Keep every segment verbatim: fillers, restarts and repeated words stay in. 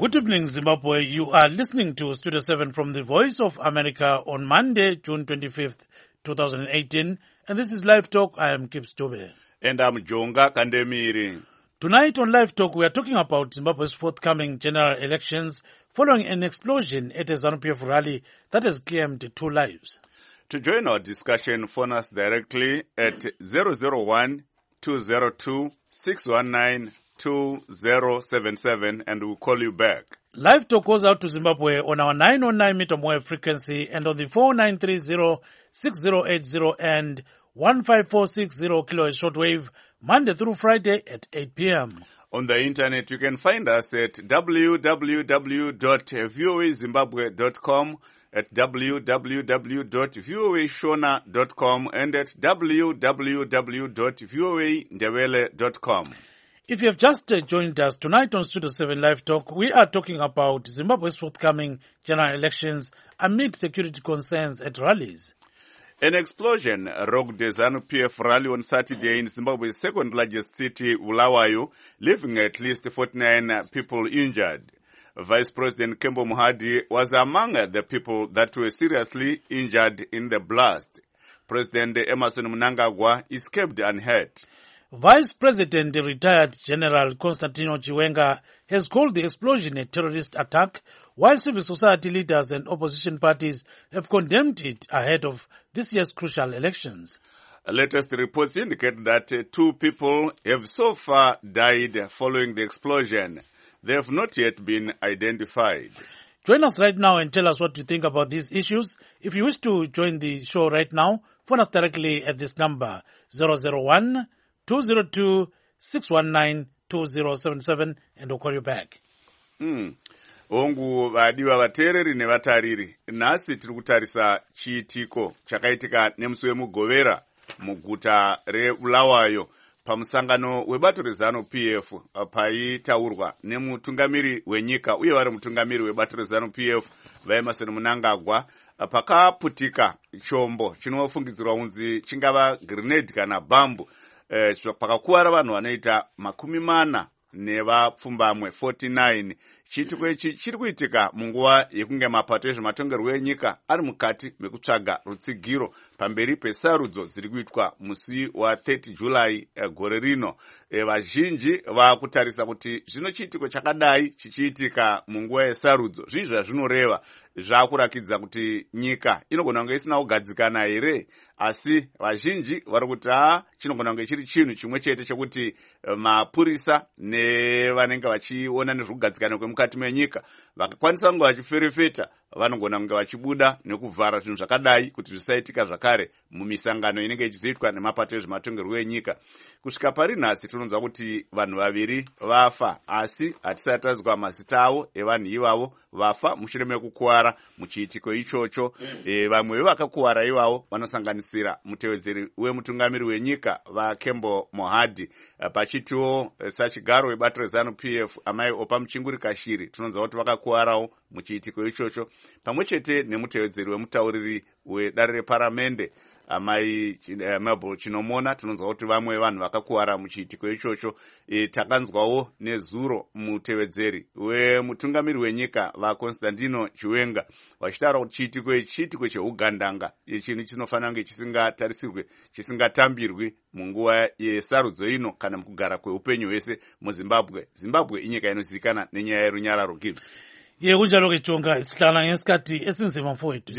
Good evening, Zimbabwe. You are listening to Studio seven from the Voice of America on Monday, June twenty-fifth, twenty eighteen. And this is Live Talk. I am Kip Stobe. And I'm Jonga Kandemiri. Tonight on Live Talk, we are talking about Zimbabwe's forthcoming general elections following an explosion at a ZANU-P F rally that has claimed two lives. To join our discussion, phone us directly at zero zero one, two zero two, six one nine, two zero seven seven and we'll call you back. Live Talk goes out to Zimbabwe on our nine oh nine meter wave frequency and on the four nine three zero, six zero eight zero and one five four six zero kilohertz shortwave, Monday through Friday at eight p.m. On the internet, you can find us at w w w dot voa zimbabwe dot com, at w w w dot voa shona dot com and at w w w dot voa ndebele dot com. If you have just uh, joined us tonight on Studio seven Live Talk, we are talking about Zimbabwe's forthcoming general elections amid security concerns at rallies. An explosion rocked the ZANU-P F rally on Saturday in Zimbabwe's second largest city, Bulawayo, leaving at least forty-nine people injured. Vice President Kembo Mohadi was among the people that were seriously injured in the blast. President Emmerson Mnangagwa escaped unhurt. Vice President retired General Constantino Chiwenga has called the explosion a terrorist attack, while civil society leaders and opposition parties have condemned it ahead of this year's crucial elections. Latest reports indicate that uh, two people have so far died following the explosion. They have not yet been identified. Join us right now and tell us what you think about these issues. If you wish to join the show right now, phone us directly at this number, zero zero one, two zero two, six one nine, two zero seven seven, and we'll call you back. Mm. Hongu vadiwa vateereri nevatariri, nhasi tiri kutarisa chiitiko chakaitika nemusi wemugovera muguta reBulawayo pamusangano webato reZANU-P F paitaurwa nemutungamiri wenyika uye vari mutungamiri webato reZANU-P F vaEmmerson Mnangagwa. Pakaputika chombo chinofungidzirwa kunzi chingava grenade kana bambu. Eh, pakakuwara vanhu vanoita makumi mana nevapfumbamwe forty-nine. Chiitiko ichi chiri kuitika munguva yekunge mapato ezvematongerwo enyika ari mukati mekutsvaga rutsigiro pamberi pesarudzo dziri kuitwa musi wa thirty July eh, gore rino. Eh, vazhinji vakutarisa kuti zvino chiitiko chakadai chichiitika munguva yesarudzo zvii zvazvinoreva. Zvakurakidza kuti nyika inogona kunge isina kugadzikana here, asi vazhinji vari kuti haa chinogona kunge chiri chinhu chimwe chete chekuti uh, mapurisa nevanenge vachiona nezvekugadzikana kwemukati menyika vakakwanisa kunge vachiferefeta vanogona kunge vachibuda nekuvhara zvinhu zvakadai kuti zvisaitika zvakare mumisangano inenge ichizoitwa nemapato ezvematongerwo enyika. Kusvika pari nhasi tinonzwa kuti vanhu vaviri vafa, asi hatisati tazwa mazita avo evanhu ivavo vafa mushure mekukuwara muchiitiko ichocho. E, vamwe vevakakuwara ivavo vanosanganisira mutevedzeri wemutungamiri wenyika vaKembo Mohadi. Pachitiwo sachigaro webato reZANU-P F amai Opa Muchinguri Kashiri tinonzwa kuti vakakuwarawo muchiitiko ichocho, pamwe chete nemutevedzeri wemutauriri wedare reparamende amai uh, Mabel Chinomona tinonzwa kuti vamwe vanhu vakakuwara muchiitiko ichocho. E, takanzwawo nezuro mutevedzeri wemutungamiri wenyika vaConstantino Chiwenga vachitaura kuti chiitiko ichi chiitiko cheugandanga, chinhu chinofanira kunge chisingatarisirwe, chisingatambirwi munguva yesarudzo ino kana mukugara kweupenyu hwese muZimbabwe. Zimbabwe inyika inozivikanwa nenyaya yerunyararo. Gibbs. Ye kunjalo ke Jonga sihlala ngesikhathi esinzima mfowethu.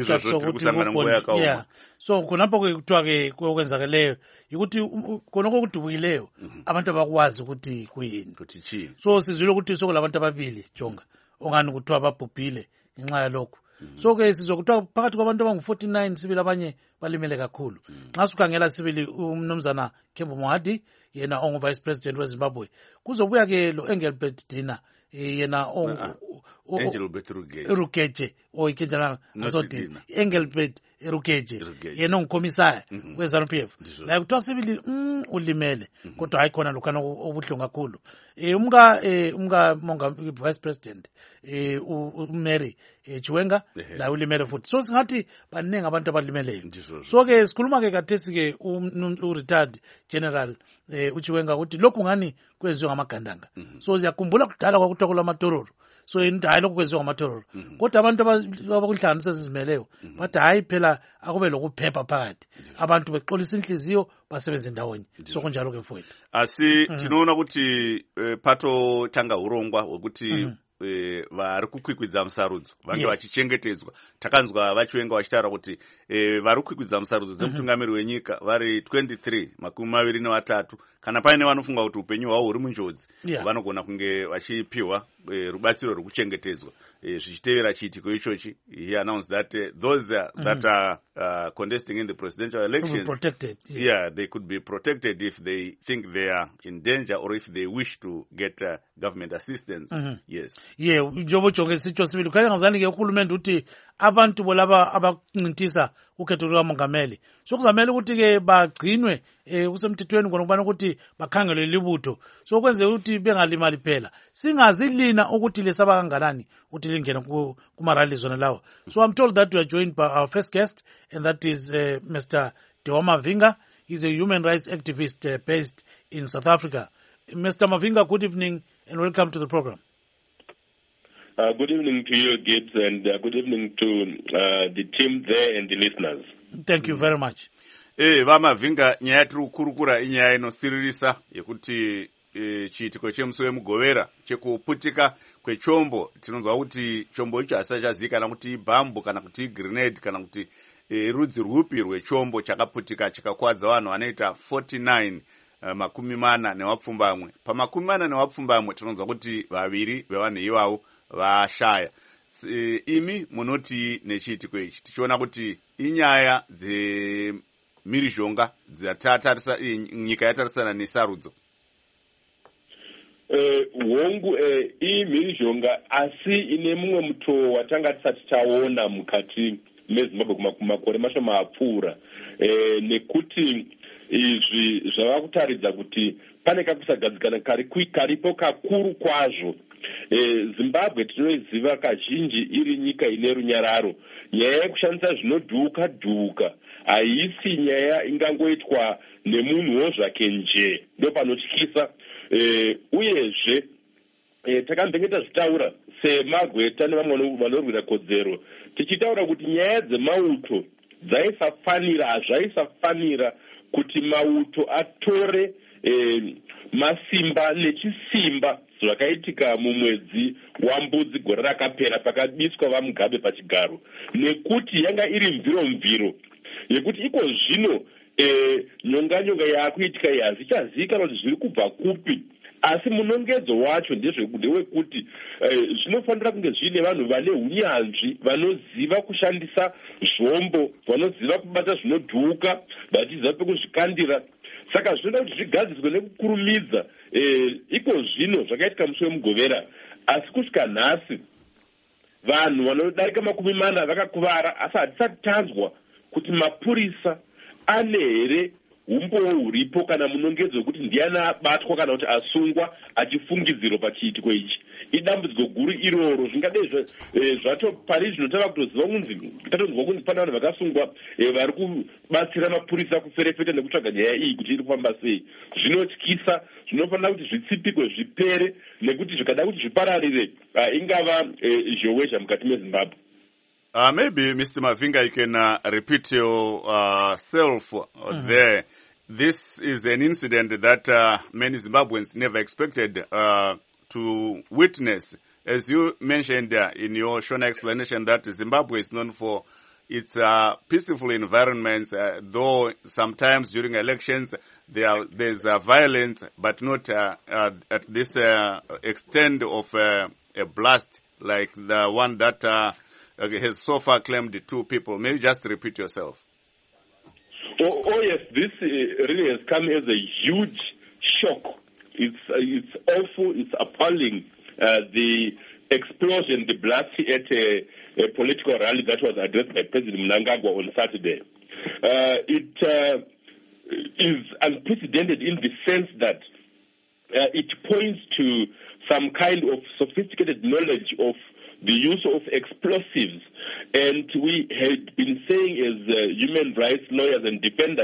Yeah. So khonapho kuthiwa ke kwenzakeleyo ukuthi khonoko kudubukileyo abantu abakwazi ukuthi kuyini ukuthi chi. So sizwile ukuthi sokulabantu ababili Jonga ongani kuthiwa babhubhile ngenxa yalokho. So ke sizokuthiwa phakathi kwabantu abangu forty-nine sibili abanye balimele kakhulu. Nxa sukhangela sibili umnumzana Kembo Mohadi yena ongu vice president weZimbabwe, kuzobuya ke lo Engelbert Dina yena ongu Engelbert Rukeje oyikenjana ngazoti Engelbert Rukeje yena ongikomisaya weZANU-P F la kuthiwa sibili ulimele kodwa hayikhona lokho obuhlungu kakhulu. Eh umka eh umka monga vice president eh uMary Chiwenga la ulimele futhi. So singathi baningi abantu abalimeleyo. So ke sikhuluma ke kathesi ke u retired General eh uchiwenga ukuthi lokhu ngani kwenziwe ngamagandanga so siyakhumbula kudala kwakuthiwa kulamatororo so into hayi lokhu kwenziwe ngamatororo kodwa abantu abakunhlanganiso ezizimeleyo bathi hayi phela akube lokuphepha phakathi abantu bexolisa inhliziyo basebenze ndawonye so kunjalo ke mfowethu asi tinoona kuti pato tanga urongwa wekuti Eh, vari kukwikwidza musarudzo vange vachichengetedzwa takanzwa vachiwenga vachitaura kuti eh, vari kukwikwidza musarudzo dzemutungamiri wenyika vari twenty-three makumi maviri nevatatu kana paine vanofunga kuti upenyu hwavo huri munjodzi vanogona kunge vachipiwa eh, rubatsiro rwekuchengetedzwa eh, zvichitevera chiitiko ichochi. He announced that uh, those uh, mm-hmm. that are uh, contesting in the presidential elections protected, yeah. yeah they could be protected if they think they are in danger or if they wish to get uh, government assistance. Mm-hmm. Yes, yeah njobo jonge sicho sibili kaya ngazani ke uhulumende uthi abantu bolaba abancintisa ukhetho lukamongameli so kuzamele ukuthi ke bagcinwe eh kusemthethweni ngona kubana ukuthi bakhangelwe libutho so kwenze ukuthi bengalimali phela singazilina ukuthi lesaba kanganani ukuthi lingena kuma rally zona lawo. So I'm told that we are joined by our first guest, and that is uh, Mister Dewa Mavinga. He's a human rights activist uh, based in South Africa. Mister Mavinga, good evening and welcome to the program. Uh, good evening to you, Gibbs, and uh, good evening to uh, the team there and the listeners. Thank you very much. Eh, Vamavinga, nyaya tiri kukurukura inyaya inosiririsa yekuti e, chiitiko chemusi wemugovera chekuputika kwechombo. Tinonzwa kuti chombo icho hachichazivikanwa kuti ibhambu kana kuti grenade kana kuti e, rudzi rwupi rwechombo chakaputika chikakwadza vanhu vanoita forty-nine uh, makumi mana newapfumbamwe. Pamakumi mana newapfumbamwe tinonzwa kuti vaviri vevanhu ivavo vashaya. E, imi munoti nechiitiko ichi tichiona kuti inyaya dzemhirizhonga dzatatarisa nyika yatarisana nesarudzo. Hongu uh, uh, iyi mhirizhonga asi ine mumwe mutoo watanga tisati taona mukati meZimbabwe kumakore mashoma apfuura uh, nekuti izvi zvava kutaridza kuti pane kakusagadzikana karipo kakuru kwazvo. E, Zimbabwe tinoiziva kazhinji iri nyika ine runyararo. Nyaya yekushandisa zvinodhuka dhuka haisi nyaya ingangoitwa nemunhuwo zvake nje, ndo panotyisa. E, uyezve e, takambengeta zvitaura semagweta nevamwe vanorwira kodzero tichitaura kuti nyaya dzemauto dzaisafanira hazvaisafanira kuti mauto atore e, masimba nechisimba zvakaitika mumwedzi wambudzi gore rakapera pakabiswa vamugabe pachigaro, nekuti yanga iri mviro mviro yekuti iko zvino e, nyonga nyonga yakuitika hazvichazivikanwa kuti zviri kubva kupi, asi munongedzo wacho ndewekuti e, zvinofanira kunge zvine vanhu vane unyanzvi vanoziva kushandisa zvombo, vanoziva kubata zvinodhuka vachiziva pekuzvikandira. Saka zvinoda kuti zvigadziswe nekukurumidza. E, iko zvino zvakaitika musi wemugovera, asi kusvika nhasi vanhu vanodarika makumi mana vakakuvara, asi hatisati tanzwa kuti mapurisa ane here umbowo huripo kana munongedzo wekuti ndiani abatwa kana kuti asungwa achifungidziro pachiitiko ichi. Idambudziko guru iroro. Zvingadei zvato pari zvino tava kutoziva kunzi tatonzwa kunzi pane vanhu vakasungwa vari kubatsira mapurisa kuferefeta nekutsvaga nyaya iyi kuti iri kufamba sei. Zvinotyisa, zvinofanira kuti zvitsipikwe zvipere, nekuti zvikada kuti zvipararire ingava zhowezha mukati meZimbabwe. Uh, maybe, Mister Mavinga, you can uh, repeat yourself uh, mm-hmm. there. This is an incident that uh, many Zimbabweans never expected uh, to witness. As you mentioned uh, in your short explanation, that Zimbabwe is known for its uh, peaceful environments, uh, though sometimes during elections there are, there's uh, violence, but not uh, uh, at this uh, extent of uh, a blast like the one that uh, has so far claimed two people. Maybe just repeat yourself. Oh, oh yes, this uh, really has come as a huge shock. It's uh, it's awful, it's appalling. Uh, the explosion, the blast at a, a political rally that was addressed by President Mnangagwa on Saturday. Uh, it uh, is unprecedented in the sense that uh, it points to some kind of sophisticated knowledge of the use of explosives. And we had been saying as uh, human rights lawyers and defenders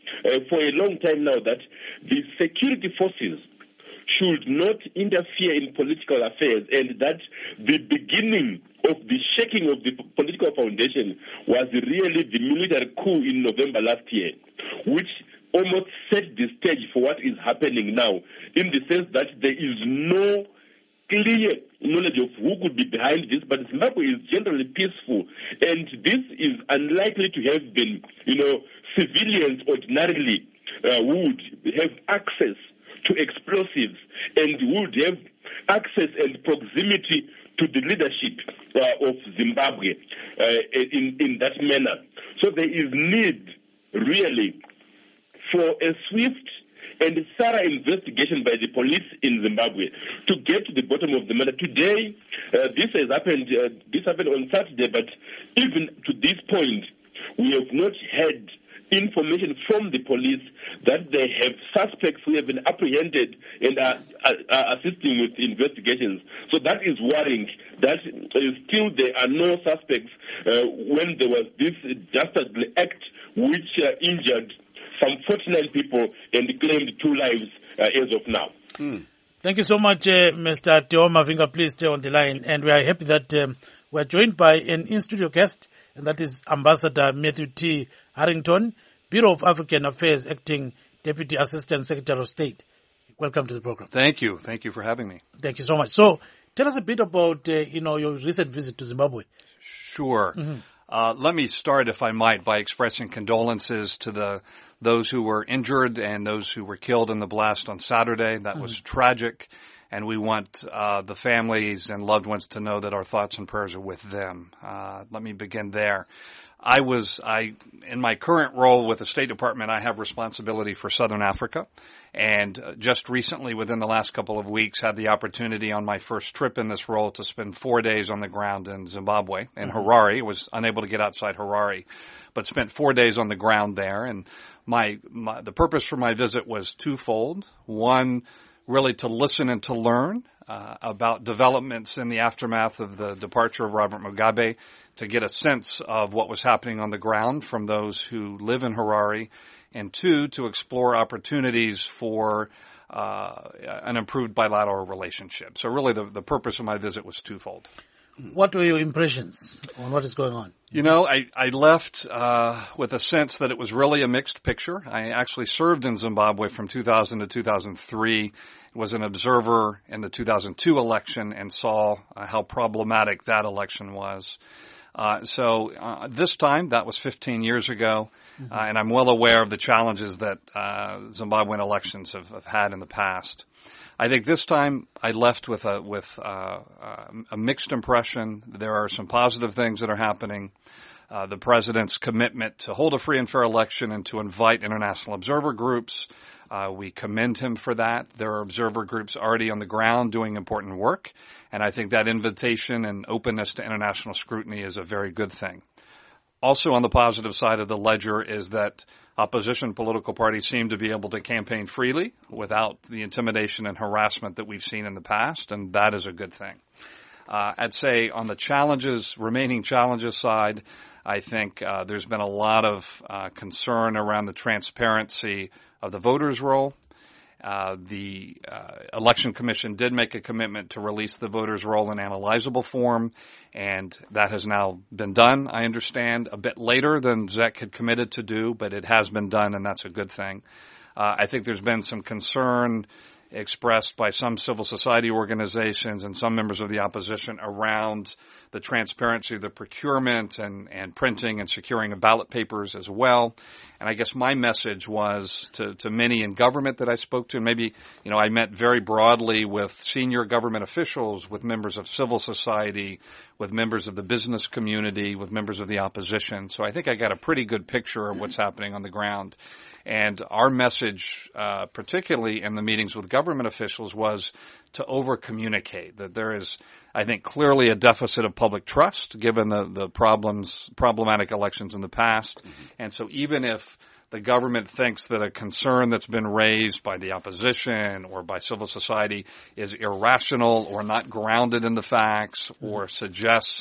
uh, for a long time now that the security forces should not interfere in political affairs, and that the beginning of the shaking of the political foundation was really the military coup in November last year, which almost set the stage for what is happening now, in the sense that there is no clear knowledge of who could be behind this, but Zimbabwe is generally peaceful, and this is unlikely to have been, you know, civilians ordinarily uh, would have access to explosives and would have access and proximity to the leadership uh, of Zimbabwe uh, in, in that manner. So there is need, really, for a swift and thorough investigation by the police in Zimbabwe to get to the bottom of the matter. Today, uh, this has happened. Uh, this happened on Saturday, but even to this point, we have not had information from the police that they have suspects who have been apprehended and are, are, are assisting with investigations. So that is worrying. That uh, still there are no suspects uh, when there was this dastardly act which uh, injured some forty-nine people and claimed two lives uh, as of now. Hmm. Thank you so much, uh, Mister Teo Mavinga. Please stay on the line. And we are happy that um, we are joined by an in-studio guest, and that is Ambassador Matthew T. Harrington, Bureau of African Affairs, Acting Deputy Assistant Secretary of State. Welcome to the program. Thank you. Thank you for having me. Thank you so much. So tell us a bit about, uh, you know, your recent visit to Zimbabwe. Sure. Mm-hmm. Uh, let me start, if I might, by expressing condolences to the those who were injured and those who were killed in the blast on Saturday. That mm-hmm. was tragic, and we want uh, the families and loved ones to know that our thoughts and prayers are with them. Uh, let me begin there. I was, I, in my current role with the State Department, I have responsibility for Southern Africa. And uh, just recently, within the last couple of weeks, had the opportunity on my first trip in this role to spend four days on the ground in Zimbabwe, in mm-hmm. Harare. Was unable to get outside Harare, but spent four days on the ground there. And my, my the purpose for my visit was twofold. One, really to listen and to learn uh, about developments in the aftermath of the departure of Robert Mugabe, to get a sense of what was happening on the ground from those who live in Harare, and two, to explore opportunities for uh, an improved bilateral relationship. So really the, the purpose of my visit was twofold. What were your impressions on what is going on? You know, I, I left uh, with a sense that it was really a mixed picture. I actually served in Zimbabwe from two thousand to two thousand three, was an observer in the two thousand two election, and saw uh, how problematic that election was. Uh, so uh, this time, that was fifteen years ago, mm-hmm. uh, and I'm well aware of the challenges that uh, Zimbabwean elections have, have had in the past. I think this time I left with a with uh, a mixed impression. There are some positive things that are happening. Uh, the president's commitment to hold a free and fair election and to invite international observer groups. Uh, we commend him for that. There are observer groups already on the ground doing important work, and I think that invitation and openness to international scrutiny is a very good thing. Also on the positive side of the ledger is that opposition political parties seem to be able to campaign freely without the intimidation and harassment that we've seen in the past, and that is a good thing. Uh, I'd say on the challenges, remaining challenges side, I think uh, there's been a lot of uh, concern around the transparency of the voters' roll. Uh, the uh, Election Commission did make a commitment to release the voters' roll in analyzable form, and that has now been done, I understand, a bit later than Z E C had committed to do, but it has been done, and that's a good thing. Uh, I think there's been some concern expressed by some civil society organizations and some members of the opposition around the transparency of the procurement and, and printing and securing of ballot papers as well. And I guess my message was to, to many in government that I spoke to, and maybe, you know, I met very broadly with senior government officials, with members of civil society, with members of the business community, with members of the opposition. So I think I got a pretty good picture of what's happening on the ground. And our message, uh, particularly in the meetings with government officials, was to over-communicate, that there is, I think, clearly a deficit of public trust given the, the problems, problematic elections in the past. Mm-hmm. And so even if the government thinks that a concern that's been raised by the opposition or by civil society is irrational or not grounded in the facts, mm-hmm. or suggests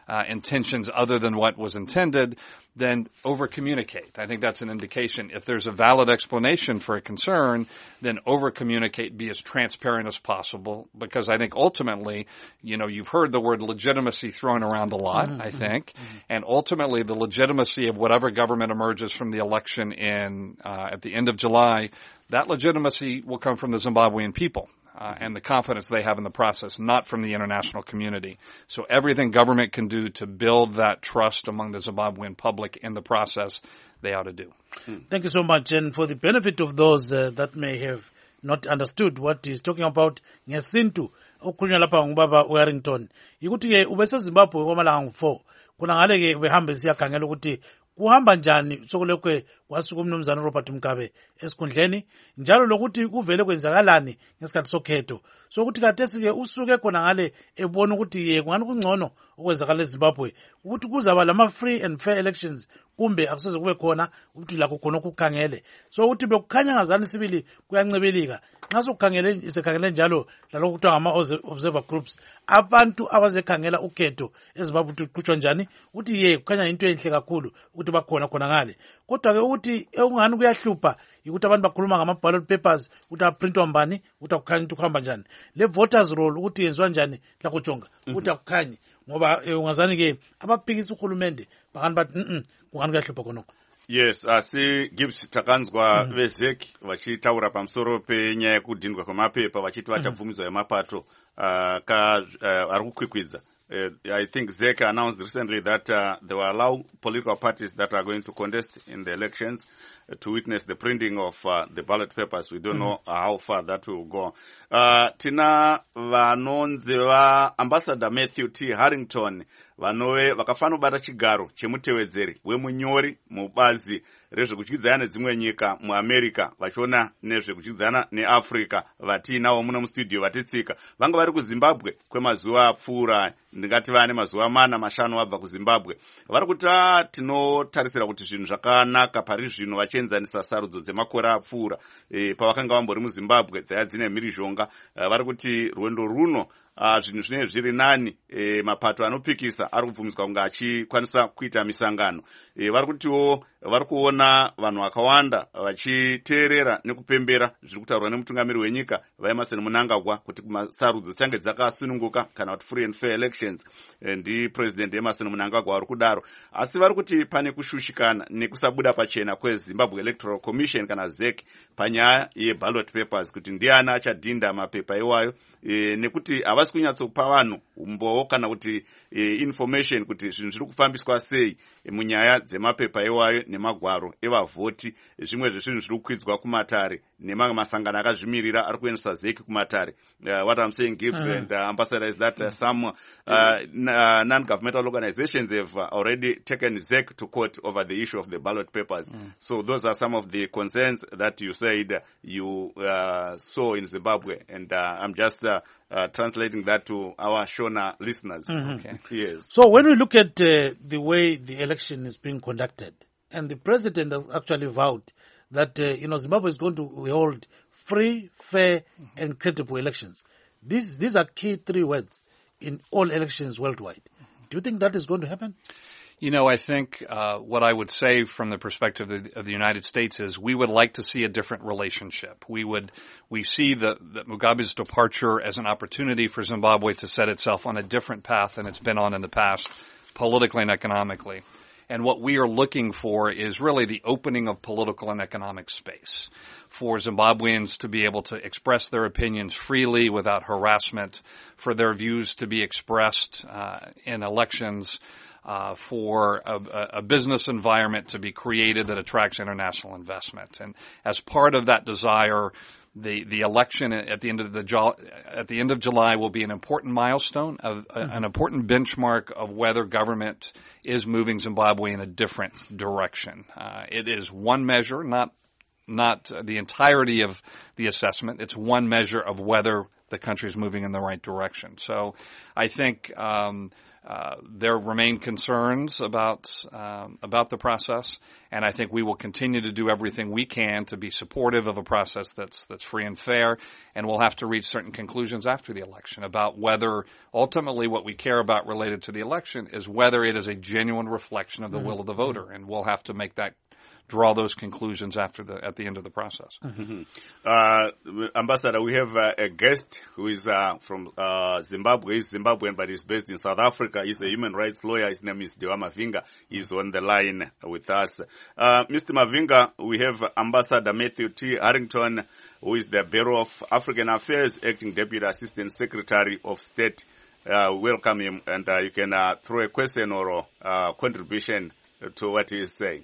uh, intentions other than what was intended, then over-communicate. I think that's an indication. If there's a valid explanation for a concern, then over-communicate, be as transparent as possible, because I think ultimately, you know, you've heard the word legitimacy thrown around a lot, mm-hmm. I think, mm-hmm. and ultimately the legitimacy of whatever government emerges from the election in uh, at the end of July, that legitimacy will come from the Zimbabwean people. Uh, and the confidence they have in the process, not from the international community. So everything government can do to build that trust among the Zimbabwean public in the process, they ought to do. Thank you so much. And for the benefit of those uh, that may have not understood what he's talking about, ngesintu okukhulunywa lapha ngubaba Warrington yikuthi ke ubeseZimbabwe kwamalanga four kuna ngale ke behambe siyakhangela ukuthi kuhamba njani sokulekwe wasuka umnumzana Robert Mugabe esikhundleni njalo lokuthi kuvele kwenzakalani ngesikhathi sokhetho sokuthi khathesi ke usuke khona ngale ebona ukuthi ye kungani kungcono okwenzakala eZimbabwe ukuthi kuzaba lama free and fair elections kumbe akusoze kube khona ukuthi la kukhona ukukhangele so ukuthi bekukhanya ngazani sibili kuyancebelika nxa sokukhangele isekhangele njalo lalokho kuthiwa ngama observer groups abantu abazekhangela ukhetho eZimbabwe kuqhutshwa njani ukuthi ye kukhanya into enhle kakhulu ukuthi bakhona khona ngale kodwa ke ukuthi ekungani kuyahlupha ukuthi abantu bakhuluma ngama ballot papers ukuthi aprintwa mbani ukuthi akukhanya ukuthi kuhamba njani le voters roll ukuthi yenziwa njani la kujonga ukuthi akukhanye ngoba ungazani ke abaphikisa uhulumende bakani bathi mhm kungani kuyahlupha khonokho. Yes, asi Gibbs takanzwa mm. vezeki vachitaura pamusoro penyaya yekudhindwa kwemapepa vachiti vachabvumidzwa yemapato uh, ka uh, ari kukwikwidza. Uh, I think Z E C announced recently that uh, they will allow political parties that are going to contest in the elections uh, to witness the printing of uh, the ballot papers. We don't mm-hmm. know uh, how far that will go. Uh, tina vanonzi va Ambassador Matthew T. Harrington vanove vakafana kubata chigaro chemutevedzeri wemunyori mubazi rezvekutyizana nedzimwe nyika muAmerica vachiona nezvekutyizana neAfrica vatinawo muno mustudio vatitsika vanga vari kuZimbabwe kwemazuva apfuura ndingati vane mazuva mana mashanu vabva kuZimbabwe vari kuti tinotarisira kuti zvinhu zvakanaka pari zvino vachienzanisa sarudzo dzemakore apfuura e, pavakanga vambori muZimbabwe dzaya dzine mhirizhonga e, vari kuti rwendo runo Uh, zvinhu zvinenge zviri nani e, mapato anopikisa ari kubvumidzwa kunge achikwanisa kuita misangano e, vari kutiwo vari kuona vanhu vakawanda vachiteerera nekupembera zviri kutaurwa nemutungamiri wenyika vaEmerson Mnangagwa kuti sarudzo dzichange dzakasununguka kana kuti free and fair elections e, ndi president Emerson Mnangagwa vari kudaro asi vari kuti pane kushushikana nekusabuda pachena kweZimbabwe Electoral Commission kana Z E C panyaya yeballot papers kuti ndiani achadhinda mapepa iwayo e, nekuti havasi kunyatsopa vanhu umbowo kana kuti e, information kuti zvinhu zviri kufambiswa sei e, munyaya dzemapepa iwayo nemagwaro evavhoti zvimwe zvezvinhu zviri kukwidzwa kumatare nemamwe masangano akazvimirira ari kuendesa Z E C kumatare. Uh, what I'm saying, Gibbs mm. and uh, Ambassador, is that uh, some uh, uh, non-governmental organizations have uh, already taken Z E C to court over the issue of the ballot papers. Mm. So those are some of the concerns that you said you uh, saw in Zimbabwe, and uh, I'm just uh, uh, translating that to our Shona listeners. Mm-hmm. Okay. Yes. So when we look at uh, the way the election is being conducted, and the president has actually vowed that uh, you know Zimbabwe is going to hold free, fair, and credible elections. These these are key three words in all elections worldwide. Do you think that is going to happen? You know, I think uh, what I would say from the perspective of the, of the United States is we would like to see a different relationship. We would we see the, the Mugabe's departure as an opportunity for Zimbabwe to set itself on a different path than it's been on in the past, politically and economically. And what we are looking for is really the opening of political and economic space for Zimbabweans to be able to express their opinions freely without harassment, for their views to be expressed uh, in elections, uh, for a, a business environment to be created that attracts international investment. And as part of that desire, The the election at the end of the at the end of July will be an important milestone, of, mm-hmm. an important benchmark of whether government is moving Zimbabwe in a different direction. Uh, it is one measure, not not the entirety of the assessment. It's one measure of whether the country is moving in the right direction. So I think um, uh, there remain concerns about um, about the process, and I think we will continue to do everything we can to be supportive of a process that's that's free and fair, and we'll have to reach certain conclusions after the election about whether ultimately what we care about related to the election is whether it is a genuine reflection of the mm-hmm. will of the voter, and we'll have to make that draw those conclusions after the at the end of the process. Mm-hmm. Uh, Ambassador, we have uh, a guest who is uh, from uh, Zimbabwe. He's Zimbabwean, but he's based in South Africa. He's a human rights lawyer. His name is Dewa Mavinga. He's on the line with us. Uh, Mister Mavinga, we have Ambassador Matthew T. Harrington, who is the Bureau of African Affairs Acting Deputy Assistant Secretary of State. Uh, welcome him, and uh, you can uh, throw a question or a uh, contribution to what he is saying.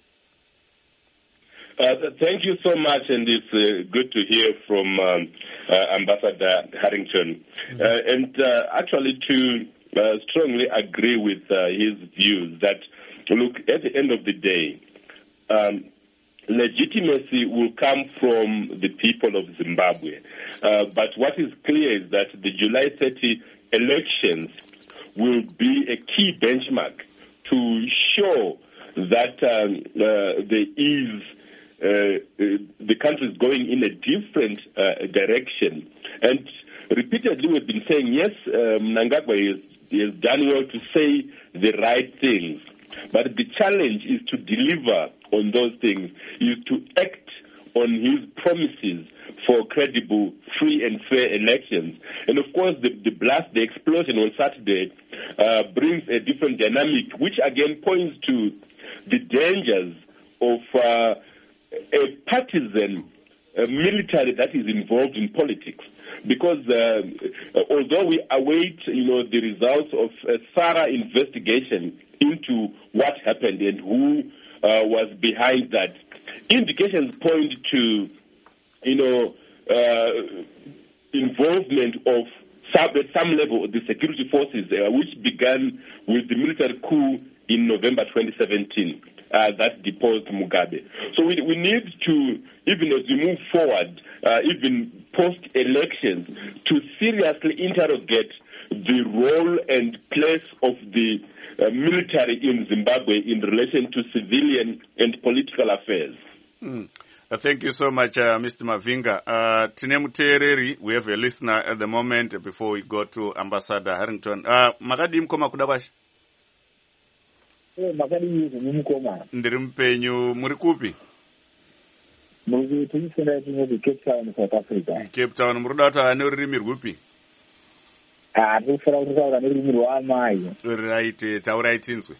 Uh, thank you so much, and it's uh, good to hear from um, uh, Ambassador Harrington. Mm-hmm. Uh, and uh, actually to uh, strongly agree with uh, his views that, look, at the end of the day, um, legitimacy will come from the people of Zimbabwe. Uh, but what is clear is that the July thirtieth elections will be a key benchmark to show that um, uh, there is Uh, uh, the country is going in a different uh, direction. And repeatedly we've been saying, yes, uh, Mnangagwa has, has done well to say the right things. But the challenge is to deliver on those things, is to act on his promises for credible, free and fair elections. And of course, the, the blast, the explosion on Saturday uh, brings a different dynamic, which again points to the dangers of uh, a partisan uh, military that is involved in politics, because uh, although we await, you know, the results of a thorough investigation into what happened and who uh, was behind that, indications point to, you know, uh, involvement of some, at some level the security forces, uh, which began with the military coup in November twenty seventeen. Uh, that deposed Mugabe. So we, we need to, even as we move forward, uh, even post-elections, to seriously interrogate the role and place of the uh, military in Zimbabwe in relation to civilian and political affairs. Mm. Uh, thank you so much, uh, Mister Mavinga. Uh, Tine Mutereri, we have a listener at the moment before we go to Ambassador Harrington. Uh, Makadi mkoma kudabashi? Ndiri mpenyu, muri kupi? Muri tunisenda tinozi Cape Town, South Africa. Cape Town, muri data ane ururimi rwupi? Ah, tufura kutaura nerurimi rwaamai. Right, taurai tinzwe.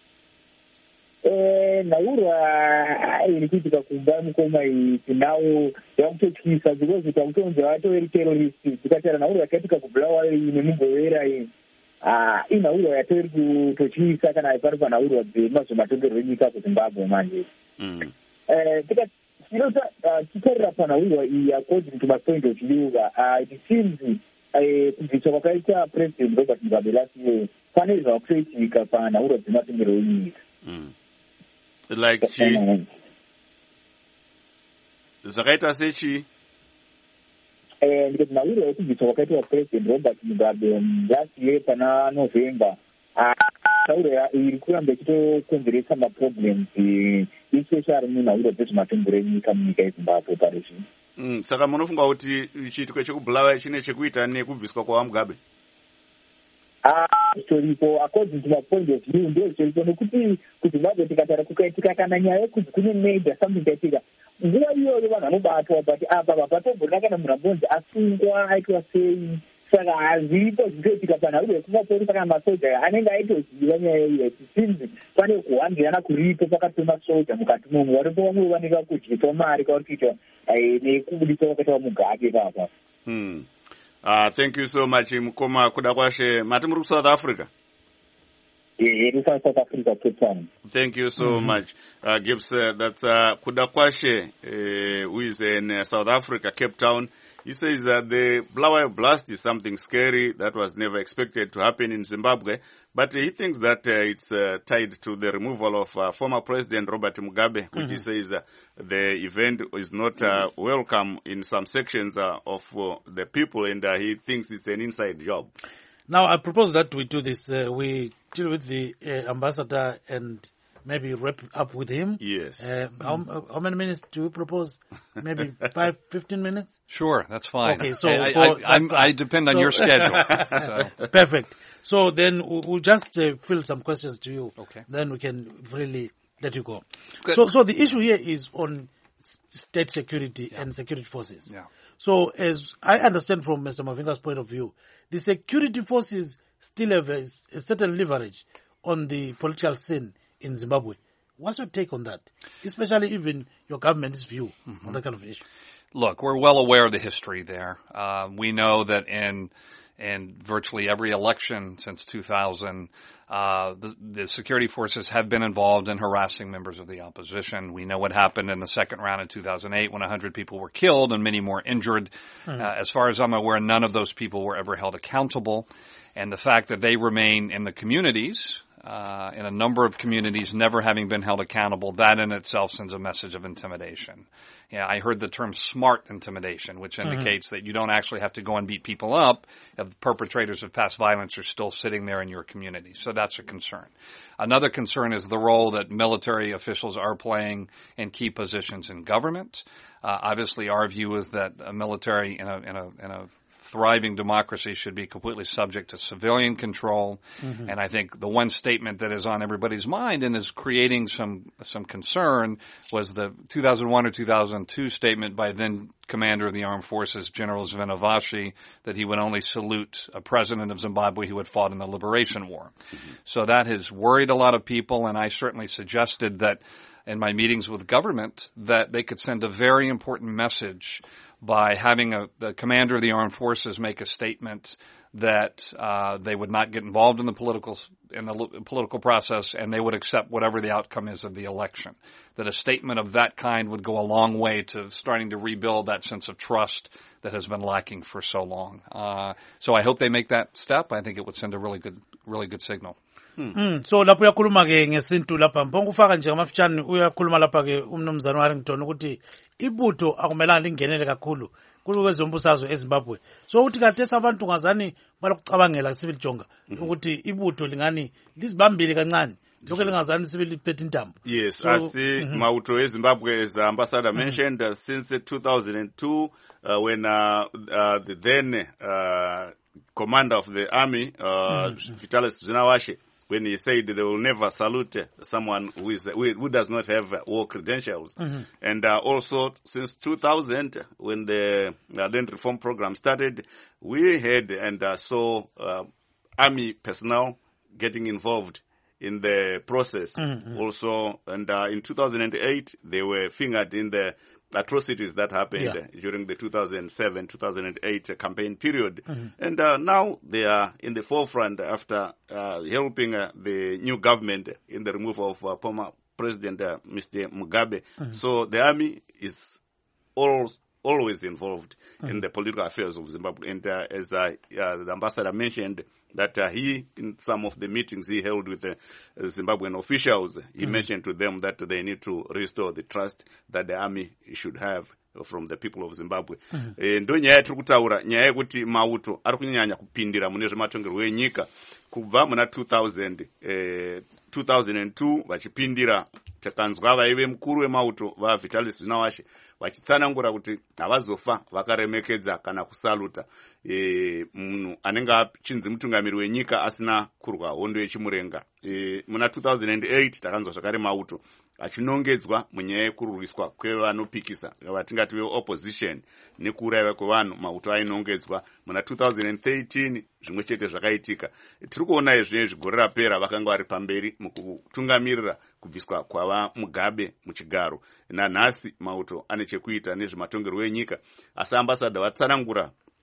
Eh, naura iri kuitika kumba mukoma iyi nawo yakutotyisa because takutonza vatori terrorists tikatara naura yakatika kubulawa ine mugowera iyi. Ah, inaurwa yatori kutotyisa kana pari panaurwa dzemazomatongerwo enyika kuZimbabwe manje. Mm. Eh, tika tinota titarira panaurwa iyi according to my point of view, uh, it seems kubviswa kwakaita President Robert Mugabe last year pane zvakutoitika panaurwa dzematongerwo enyika. Mm. Like chi zvakaita sechi eh ndikati nauro yekubviswa kwakaitwa President Robert Mugabe last year pana November, nauro iri kuramba ichitokonzeresa maproblems especially munauro dzezvematongerwo enyika munyika yeZimbabwe parizvino. Mm, saka munofunga kuti chiitiko chekubulawa chine chekuita nekubviswa kwaMugabe? Ah, historical according to my point of view, ndio historical nokuti kuZimbabwe tikatara kukaitika kana nyaya yekuti kune major something yaitika nguva iyoyo vanhu vanobatwa but apa papatombona kana murambonzi asungwa aitwa sei. Saka hazvipo zvinoitika panauro yekumapolisa kana masoja anenge aitoziva nyaya iyo chisinzi pane kuhwandirana kuripo pakati pemasoja mukati momwe varipo vamwe vanenge vakudyiswa mari kauri kuitwa nekubudiswa kwakaitwa Mugabe papa. Hmm. Uh, thank you so much, Mukoma Kudakwashe. Mati muri South Africa? Yeah, yeah, South Africa, Cape Town. Thank you so mm-hmm. much. Uh, Gibbs, uh, that's uh, Kudakwashe, uh, who is in uh, South Africa, Cape Town. He says that the Bulawayo blast is something scary that was never expected to happen in Zimbabwe, but he thinks that uh, it's uh, tied to the removal of uh, former President Robert Mugabe, which mm-hmm. he says uh, the event is not uh, welcome in some sections uh, of uh, the people, and uh, he thinks it's an inside job. Now, I propose that we do this. Uh, we deal with the uh, ambassador and maybe wrap up with him. Yes. Uh, how, how many minutes do you propose? Maybe five, fifteen minutes? Sure, that's fine. Okay, so I, I, I, I depend on so, your schedule. So. Perfect. So then we'll just uh, fill some questions to you. Okay. Then we can really let you go. Good. So, so the issue here is on state security yeah. and security forces. Yeah. So as I understand from Mister Mavinga's point of view, the security forces still have a, a certain leverage on the political scene in Zimbabwe. What's your take on that? Especially even your government's view mm-hmm. on that kind of issue. Look, we're well aware of the history there. Uh, we know that in in virtually every election since two thousand, uh, the, the security forces have been involved in harassing members of the opposition. We know what happened in the second round in two thousand eight when one hundred people were killed and many more injured. Mm-hmm. Uh, as far as I'm aware, none of those people were ever held accountable. And the fact that they remain in the communities, uh, in a number of communities, never having been held accountable, that in itself sends a message of intimidation. Yeah, I heard the term smart intimidation, which indicates mm-hmm. that you don't actually have to go and beat people up if the perpetrators of past violence are still sitting there in your community. So that's a concern. Another concern is the role that military officials are playing in key positions in government. Uh, obviously, our view is that a military in a, in a, in a thriving democracy should be completely subject to civilian control. Mm-hmm. And I think the one statement that is on everybody's mind and is creating some some concern was the two thousand one or two thousand two statement by then Commander of the Armed Forces, General Zvinavashi, that he would only salute a president of Zimbabwe who had fought in the Liberation War. Mm-hmm. So that has worried a lot of people, and I certainly suggested that in my meetings with government that they could send a very important message by having a, the commander of the armed forces make a statement that uh, they would not get involved in the political in the political process and they would accept whatever the outcome is of the election. That a statement of that kind would go a long way to starting to rebuild that sense of trust that has been lacking for so long. Uh, so I hope they make that step. I think it would send a really good, really good signal. Hmm. Mm. So lapho uyakhuluma ke ngesintu lapha mbonga ufaka nje ngamafitshane uyakhuluma lapha ke umnumzana Harrington ukuthi ibutho akumelanga lingenele kakhulu kwezombusazwe eZimbabwe. So uthi khathesi abantu ngazani balokucabangela sibili jonga ukuthi ibutho lingani lizibambile kancane lokho lingazani sibili liphethe intambo. Yes, so, as mm-hmm. Mauto eZimbabwe, as the ambassador mm-hmm. mentioned, uh, since uh, two thousand two uh, when uh, uh, the then uh, commander of the army uh, mm-hmm. Vitalis Zvinawashe, when he said they will never salute someone who is who does not have war credentials. Mm-hmm. And uh, also since two thousand, when the uh, land reform program started, we had and uh, saw uh, army personnel getting involved in the process. Mm-hmm. Also, and uh, in two thousand eight, they were fingered in the atrocities that happened yeah. during the two thousand seven two thousand eight campaign period. Mm-hmm. And uh, now they are in the forefront after uh, helping uh, the new government in the removal of uh, former President uh, Mister Mugabe. Mm-hmm. So the army is all, always involved mm-hmm. in the political affairs of Zimbabwe. And uh, as uh, uh, the ambassador mentioned, that uh, he, in some of the meetings he held with the uh, Zimbabwean officials, he mm-hmm. mentioned to them that they need to restore the trust that the army should have from the people of Zimbabwe. Mm-hmm. E, ndo nyaya tiri kutaura nyaya yekuti mauto ari kunyanya kupindira mune zvematongerwo enyika kubva muna two thousand, eh, two thousand two vachipindira takanzwa vaive mukuru wemauto vaVitalis Zvinawashe vachitsanangura kuti havazofa vakaremekedza kana kusaluta e, munhu anenge achinzi mutungamiri wenyika asina kurwa hondo yechimurenga. E, muna two thousand eight takanzwa zvakare mauto achinongedzwa munyaya yekurwiswa kwevanopikisa vatingati veopposition nekuurayiwa kwevanhu. Mauto ainongedzwa muna two thousand thirteen, zvimwe chete zvakaitika. Tiri kuona izvi zvigore rapera vakanga vari pamberi mukutungamirira kubviswa kwava Mugabe muchigaro. Nanhasi mauto ane chekuita nezvematongerwo enyika, asi ambassador vatsanangura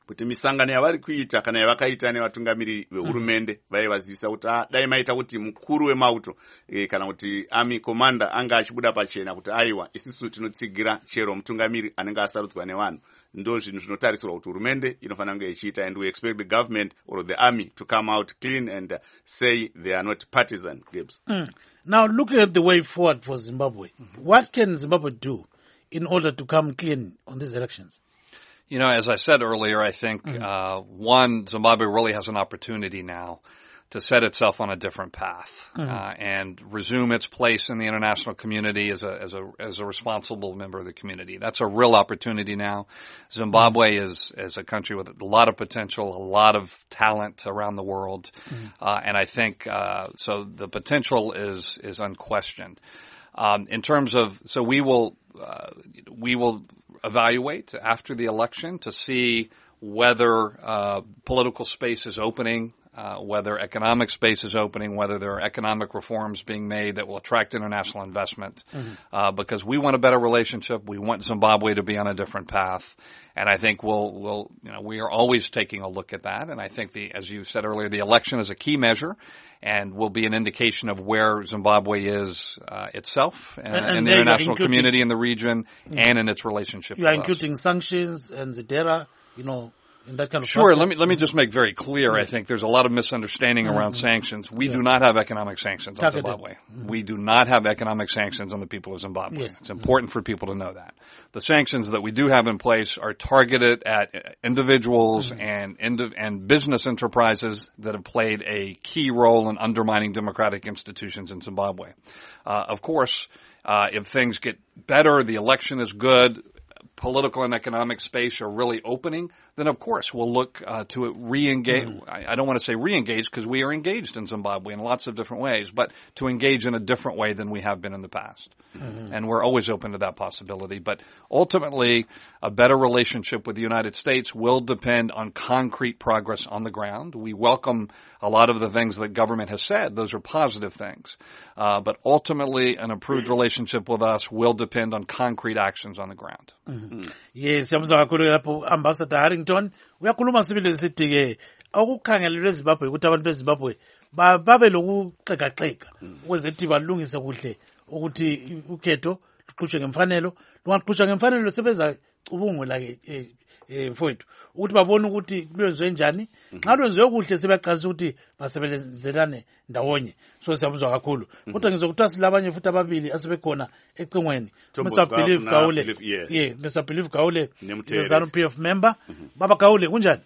kuti misangano yavari kuita kana yavakaita nevatungamiriri vehurumende vaivazivisa kuti ah, dai maita kuti mukuru wemauto e, kana kuti army commander anga achibuda pachena kuti aiwa isusu tinotsigira chero mutungamiri anenge asarudzwa nevanhu, ndo zvinhu zvinotarisirwa kuti hurumende inofanira kunge ichiita, and we expect the government or the army to come out clean and uh, say they are not partisan. Gibbs. Mm. Now, looking at the way forward for Zimbabwe, mm-hmm. what can Zimbabwe do in order to come clean on these elections? You know, as I said earlier, I think, mm-hmm. uh, one, Zimbabwe really has an opportunity now to set itself on a different path, mm-hmm. uh, and resume its place in the international community as a, as a, as a responsible member of the community. That's a real opportunity now. Zimbabwe mm-hmm. is, is a country with a lot of potential, a lot of talent around the world. Mm-hmm. Uh, and I think, uh, so the potential is, is unquestioned. Um, in terms of, so we will, uh, we will evaluate after the election to see whether, uh, political space is opening, Uh, whether economic space is opening, whether there are economic reforms being made that will attract international investment, mm-hmm. uh, because we want a better relationship. We want Zimbabwe to be on a different path. And I think we'll, we'll, you know, we are always taking a look at that. And I think the, as you said earlier, the election is a key measure and will be an indication of where Zimbabwe is, uh, itself and, and in the international community, in the region, mm-hmm. and in its relationship with us. You are including sanctions and Zedera, you know, in that kind of Sure. Let me let me just make very clear. Yeah. I think there's a lot of misunderstanding mm-hmm. around sanctions. We yeah. do not have economic sanctions on Zimbabwe. Mm-hmm. We do not have economic sanctions on the people of Zimbabwe. Yes. It's important mm-hmm. for people to know that. The sanctions that we do have in place are targeted at individuals mm-hmm. and indiv- and business enterprises that have played a key role in undermining democratic institutions in Zimbabwe. Uh, of course, uh, if things get better, the election is good, political and economic space are really opening, then of course we'll look uh, to re-engage. Mm-hmm. I, I don't want to say re-engage because we are engaged in Zimbabwe in lots of different ways, but to engage in a different way than we have been in the past. Mm-hmm. And we're always open to that possibility. But ultimately, a better relationship with the United States will depend on concrete progress on the ground. We welcome a lot of the things that government has said. Those are positive things. Uh, but ultimately, an improved relationship with us will depend on concrete actions on the ground. Mm-hmm. Yes, Ambassador Harrington, uyakhuluma sibili sithi ke akukhangelelwe eZimbabwe ukuthi abantu beZimbabwe babe lokuxeka-xeka ukwenzethi balungise kuhle ukuthi ukhetho luqhutshwe ngemfanelo, lungaqhutshwa ngemfanelo sebeza cubungula ke eh mfowethu ukuthi babone ukuthi lwenziwe njani. Nxa lwenziwe kuhle sebaqalisa ukuthi basebenzelane ndawonye. So siyabuzwa kakhulu. Kodwa ngizokuthiwa silabanye futhi ababili asebekhona ecingweni. Mister Believe Gaule. Yeah, Mister Believe Gaule, the ZANU P F member. Baba Gaule, kunjani?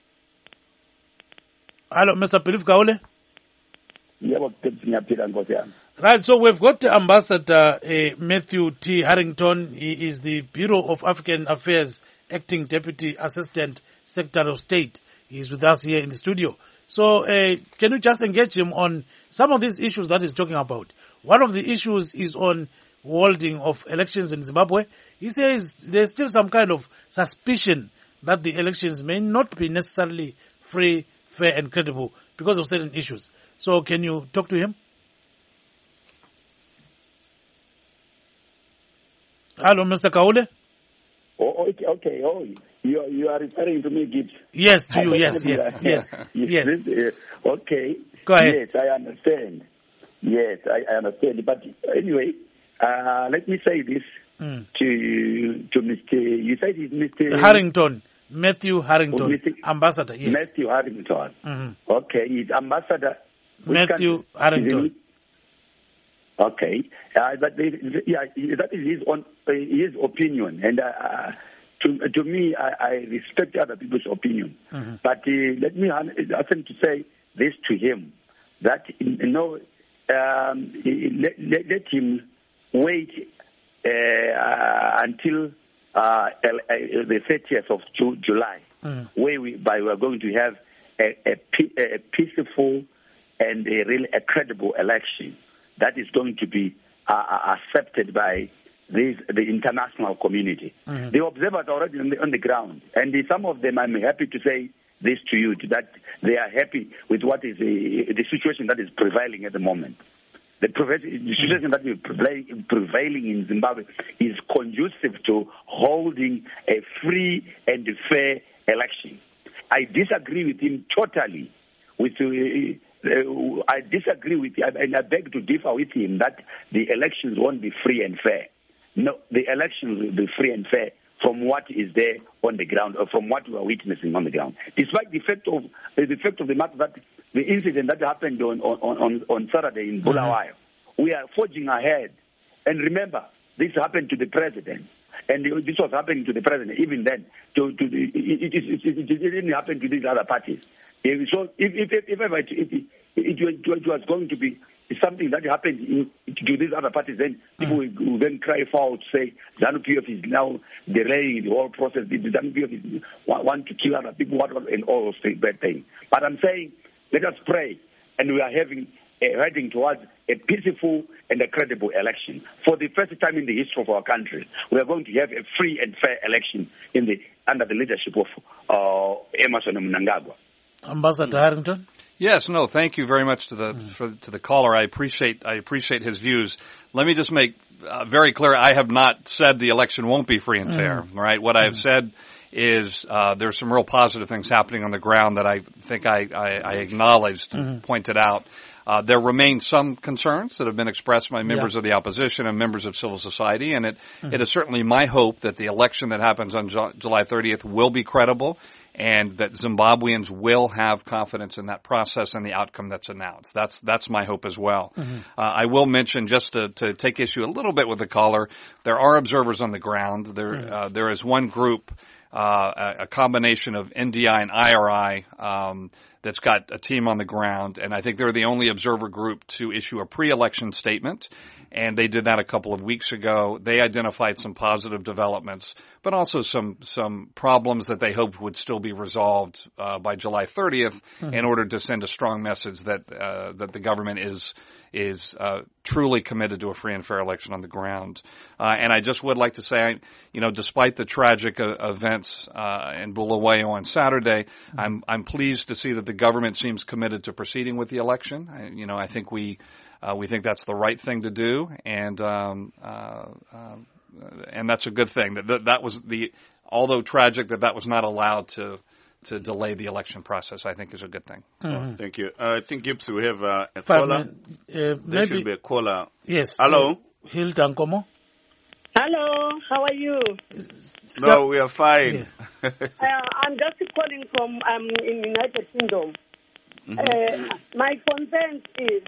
Hello, Mister Believe Gaule. Right, so we've got Ambassador uh, Matthew T. Harrington. He is the Bureau of African Affairs Acting Deputy Assistant Secretary of State. He's with us here in the studio. So uh, can you just engage him on some of these issues that he's talking about? One of the issues is on holding of elections in Zimbabwe. He says there's still some kind of suspicion that the elections may not be necessarily free, fair and credible because of certain issues. So can you talk to him? Hello, Mister Kaule. Oh, okay, okay. Oh, you you are referring to me, Gibbs? Yes, to you. Yes, yes, yes, yes. yes. Uh, okay. Go ahead. Yes, I understand. Yes, I, I understand. But anyway, uh, let me say this mm. to to Mister You said it's Mister Harrington, Matthew Harrington, oh, Mister Ambassador. Yes, Matthew Harrington. Mm-hmm. Okay, he's Ambassador. Matthew Harrington. Okay, uh, but they, yeah, that is his own uh, his opinion, and uh, to to me, I, I respect other people's opinion. Mm-hmm. But uh, let me ask him to say this to him: that you know, um, let, let, let him wait uh, until uh, the thirtieth of July, mm-hmm. where we by we are going to have a, a, a peaceful and a really a credible election that is going to be uh, accepted by this, the international community. Mm-hmm. The observers are already on the, on the ground, and some of them, I'm happy to say this to you, that they are happy with what is the, the situation that is prevailing at the moment. The, the situation that is prevailing in Zimbabwe is conducive to holding a free and fair election. I disagree with him totally. With uh, uh, I disagree with him, and I beg to differ with him that the elections won't be free and fair. No, the elections will be free and fair from what is there on the ground, or from what we are witnessing on the ground. Despite the fact of the fact of the matter that the incident that happened on on on, on Saturday in Bulawayo, mm-hmm. we are forging ahead. And remember, this happened to the president, and this was happening to the president even then. To, to the, it, it, it, it didn't happen to these other parties. So if if, if ever it, it, it, it was going to be something that happened in, to these other parties, then people mm. will, will then cry foul to say ZANU P F is now delaying the whole process. The ZANU P F is, want, want to kill other people, and all those bad things. But I'm saying, let us pray, and we are having uh, heading towards a peaceful and a credible election. For the first time in the history of our country, we are going to have a free and fair election in the under the leadership of uh, Emmerson Mnangagwa. Ambassador Harrington. Yes, no, thank you very much to the mm. for, to the caller. I appreciate I appreciate his views. Let me just make uh, very clear: I have not said the election won't be free and fair. Mm. Right? What mm. I have said is uh, there's some real positive things happening on the ground that I think I, I, I acknowledged and mm. pointed out. Uh, there remain some concerns that have been expressed by members yeah. of the opposition and members of civil society, and it, mm-hmm. it is certainly my hope that the election that happens on Ju- July thirtieth will be credible and that Zimbabweans will have confidence in that process and the outcome that's announced. That's that's my hope as well. Mm-hmm. Uh, I will mention, just to, to take issue a little bit with the caller, there are observers on the ground. There mm-hmm. uh, there is one group, uh, a, a combination of N D I and I R I, um, that's got a team on the ground, and I think they're the only observer group to issue a pre-election statement, and they did that a couple of weeks ago. They identified some positive developments, but also some some problems that they hoped would still be resolved uh, by July thirtieth mm-hmm. in order to send a strong message that uh, that the government is is uh, truly committed to a free and fair election on the ground. Uh, and I just would like to say, you know, despite the tragic uh, events uh, in Bulawayo on Saturday, mm-hmm. I'm I'm pleased to see that the government seems committed to proceeding with the election. I, you know, I think we uh, we think that's the right thing to do, and um, uh, uh, and that's a good thing. That, that that was the although tragic that that was not allowed to. to delay the election process, I think is a good thing. Mm-hmm. Oh, thank you. Uh, I think, Gibbs, we have uh, a Five caller. Uh, there should be a caller. Yes. Hello? Uh, Hilda Nkomo. Hello, how are you? No, we are fine. Yeah. uh, I'm just calling from um, in United Kingdom. Mm-hmm. Uh, my concern is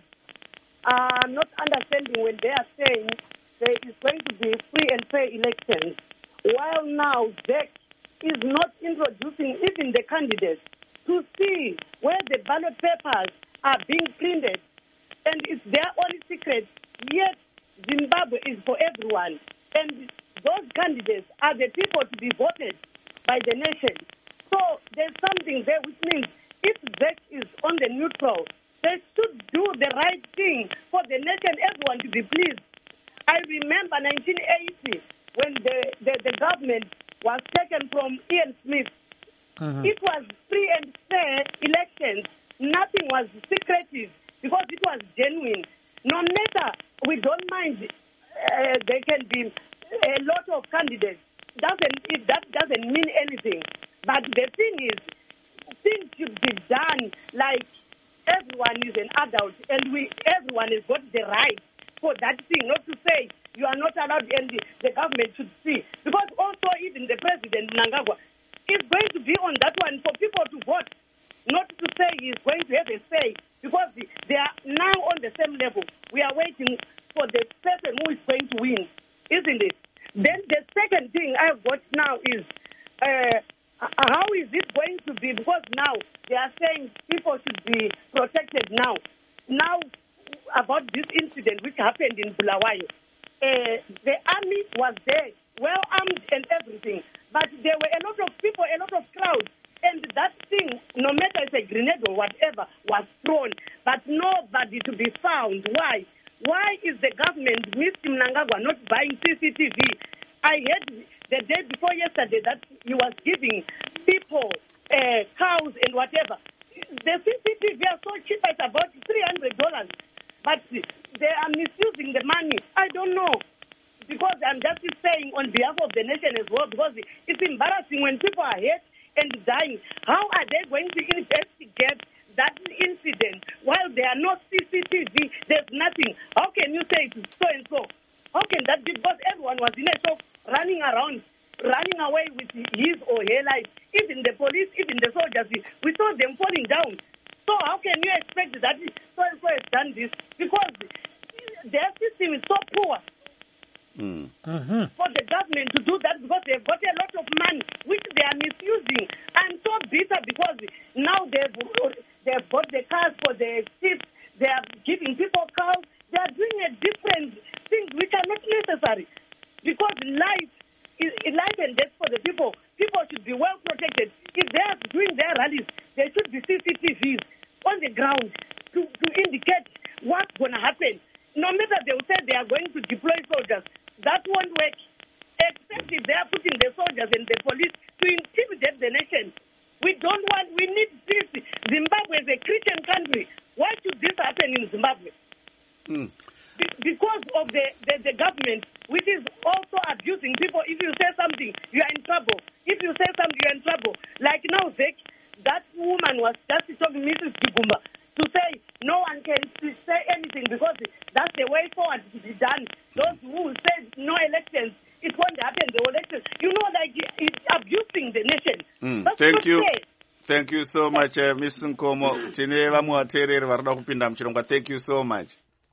uh, I'm not understanding when they are saying there is going to be free and fair elections, while now Z E C is not introducing even the candidates to see where the ballot papers are being printed, and it's their own secret. Yet Zimbabwe is for everyone, and those candidates are the people to be voted by the nation. So there's something there which means if Z E C is on the neutral, they should do the right thing for the nation, everyone to be pleased. I remember nineteen eighty when the, the, the government was taken from Ian Smith. Mm-hmm. It was free and fair elections. Nothing was secretive because it was genuine. No matter, we don't mind uh, there can be a lot of candidates. Doesn't it, that doesn't mean anything. But the thing is, things should be done like everyone is an adult and we everyone has got the right for that thing, not to say you are not allowed and the, the government should see. Because also even the president, Mnangagwa, is going to be on that one for people to vote, not to say he's going to have a say, because they are now on the same level. We are waiting for the person who is going to win, isn't it? Then the second thing I've got now is uh, how is it going to be? Because now they are saying people should be protected now. Now, about this incident which happened in Bulawayo, uh, the army was there, well armed and everything, but there were a lot of people, a lot of crowds, and that thing, no matter it's a grenade or whatever, was thrown, but nobody to be found. Why? Why is the government, Mister Mnangagwa, not buying C C T V? I heard the day before yesterday that he was giving people uh, cows and whatever. The C C T V are so cheap, it's about three hundred dollars. But they are misusing the money. I don't know. Because I'm just saying on behalf of the nation as well, because it's embarrassing when people are hurt and dying. How are they going to investigate that incident while there are no C C T V? There's nothing. How can you say it's so and so? How can that be? Because everyone was in a shock, running around, running away with his or her life. Even the police, even the soldiers, we saw them falling down. So how can you expect that so and so has done this? Because their system is so poor. Mm. Mm-hmm. For the government to do that because they've got a lot of money which they are misusing. I'm so bitter because now they've they've got the cars for the ships. They are giving people cars. They are doing a different things which are not necessary because life is life and death for the people. People should be well protected. If they are doing their rallies, there should be C C T Vs on the ground to, to indicate what's going to happen. No matter they will say they are going to deploy soldiers, that won't work. Except if they are putting the soldiers and the police to intimidate the nation. We don't want, we need this. Zimbabwe is a Christian country. Why should this happen in Zimbabwe? Mm. Be- because of the, the, the government, which is also abusing people. If you say something, you are in trouble. If you say something, you are in trouble. Like now, Zek, that woman was just talking, Missus Gigumba, to say no one can say anything because that's the way forward to be done. Those who say no elections, it won't happen, the elections. You know, like it's abusing the nation. Mm. That's Thank you. fair. Thank you so much, uh, Miss Nkomo. Tine vamwe vateereri varida kupinda muchirongwa. Thank you so much.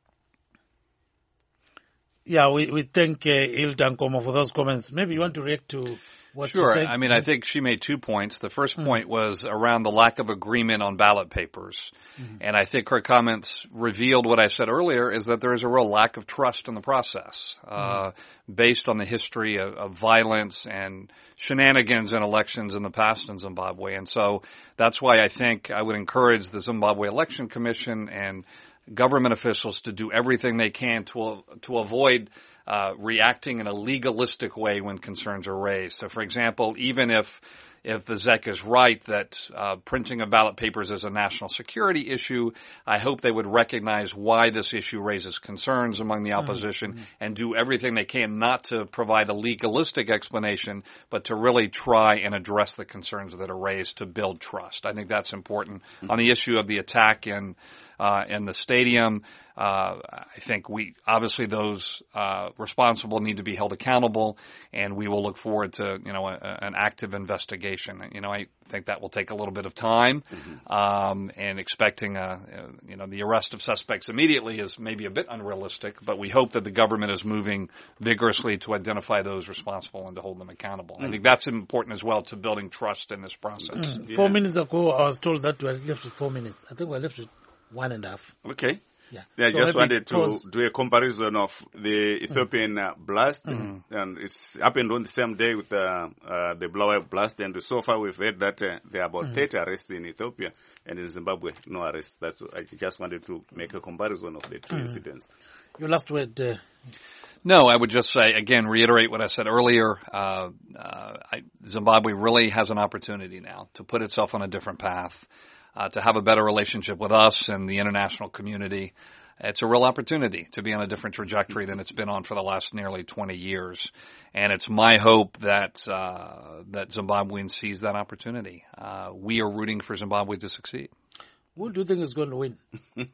Yeah, we, we thank uh, Hilda Nkomo for those comments. Maybe you want to react to what sure. she said? I mean, I think she made two points. The first mm. point was around the lack of agreement on ballot papers. Mm. And I think her comments revealed what I said earlier, is that there is a real lack of trust in the process, mm. uh, based on the history of, of violence and shenanigans in elections in the past in Zimbabwe. And so that's why I think I would encourage the Zimbabwe Election Commission and government officials to do everything they can to to avoid uh, reacting in a legalistic way when concerns are raised. So, for example, even if if the Z E C is right that uh, printing of ballot papers is a national security issue, I hope they would recognize why this issue raises concerns among the opposition mm-hmm. and do everything they can not to provide a legalistic explanation, but to really try and address the concerns that are raised to build trust. I think that's important. Mm-hmm. On the issue of the attack in Uh, in the stadium, uh, I think we, obviously those, uh, responsible need to be held accountable, and we will look forward to, you know, a, a, an active investigation. You know, I think that will take a little bit of time, mm-hmm. um, and expecting, a, a, you know, the arrest of suspects immediately is maybe a bit unrealistic, but we hope that the government is moving vigorously to identify those responsible and to hold them accountable. Mm-hmm. I think that's important as well to building trust in this process. Mm-hmm. Yeah. Four minutes ago, I was told that we are left with four minutes. I think we're left with one and a half. Okay. Yeah. yeah I so just wanted to pause. do a comparison of the Ethiopian uh, blast, mm-hmm. and it's happened on the same day with uh, uh, the Bulawayo blast, and so far we've heard that uh, there are about mm-hmm. thirty arrests in Ethiopia, and in Zimbabwe, no arrests. That's I just wanted to make a comparison of the two mm-hmm. incidents. Your last word. Uh, No, I would just say, again, reiterate what I said earlier. Uh, uh, I, Zimbabwe really has an opportunity now to put itself on a different path. Uh, to have a better relationship with us and the international community. It's a real opportunity to be on a different trajectory than it's been on for the last nearly twenty years. And it's my hope that, uh, that Zimbabweans seize that opportunity. Uh, we are rooting for Zimbabwe to succeed. Who do you think is going to win?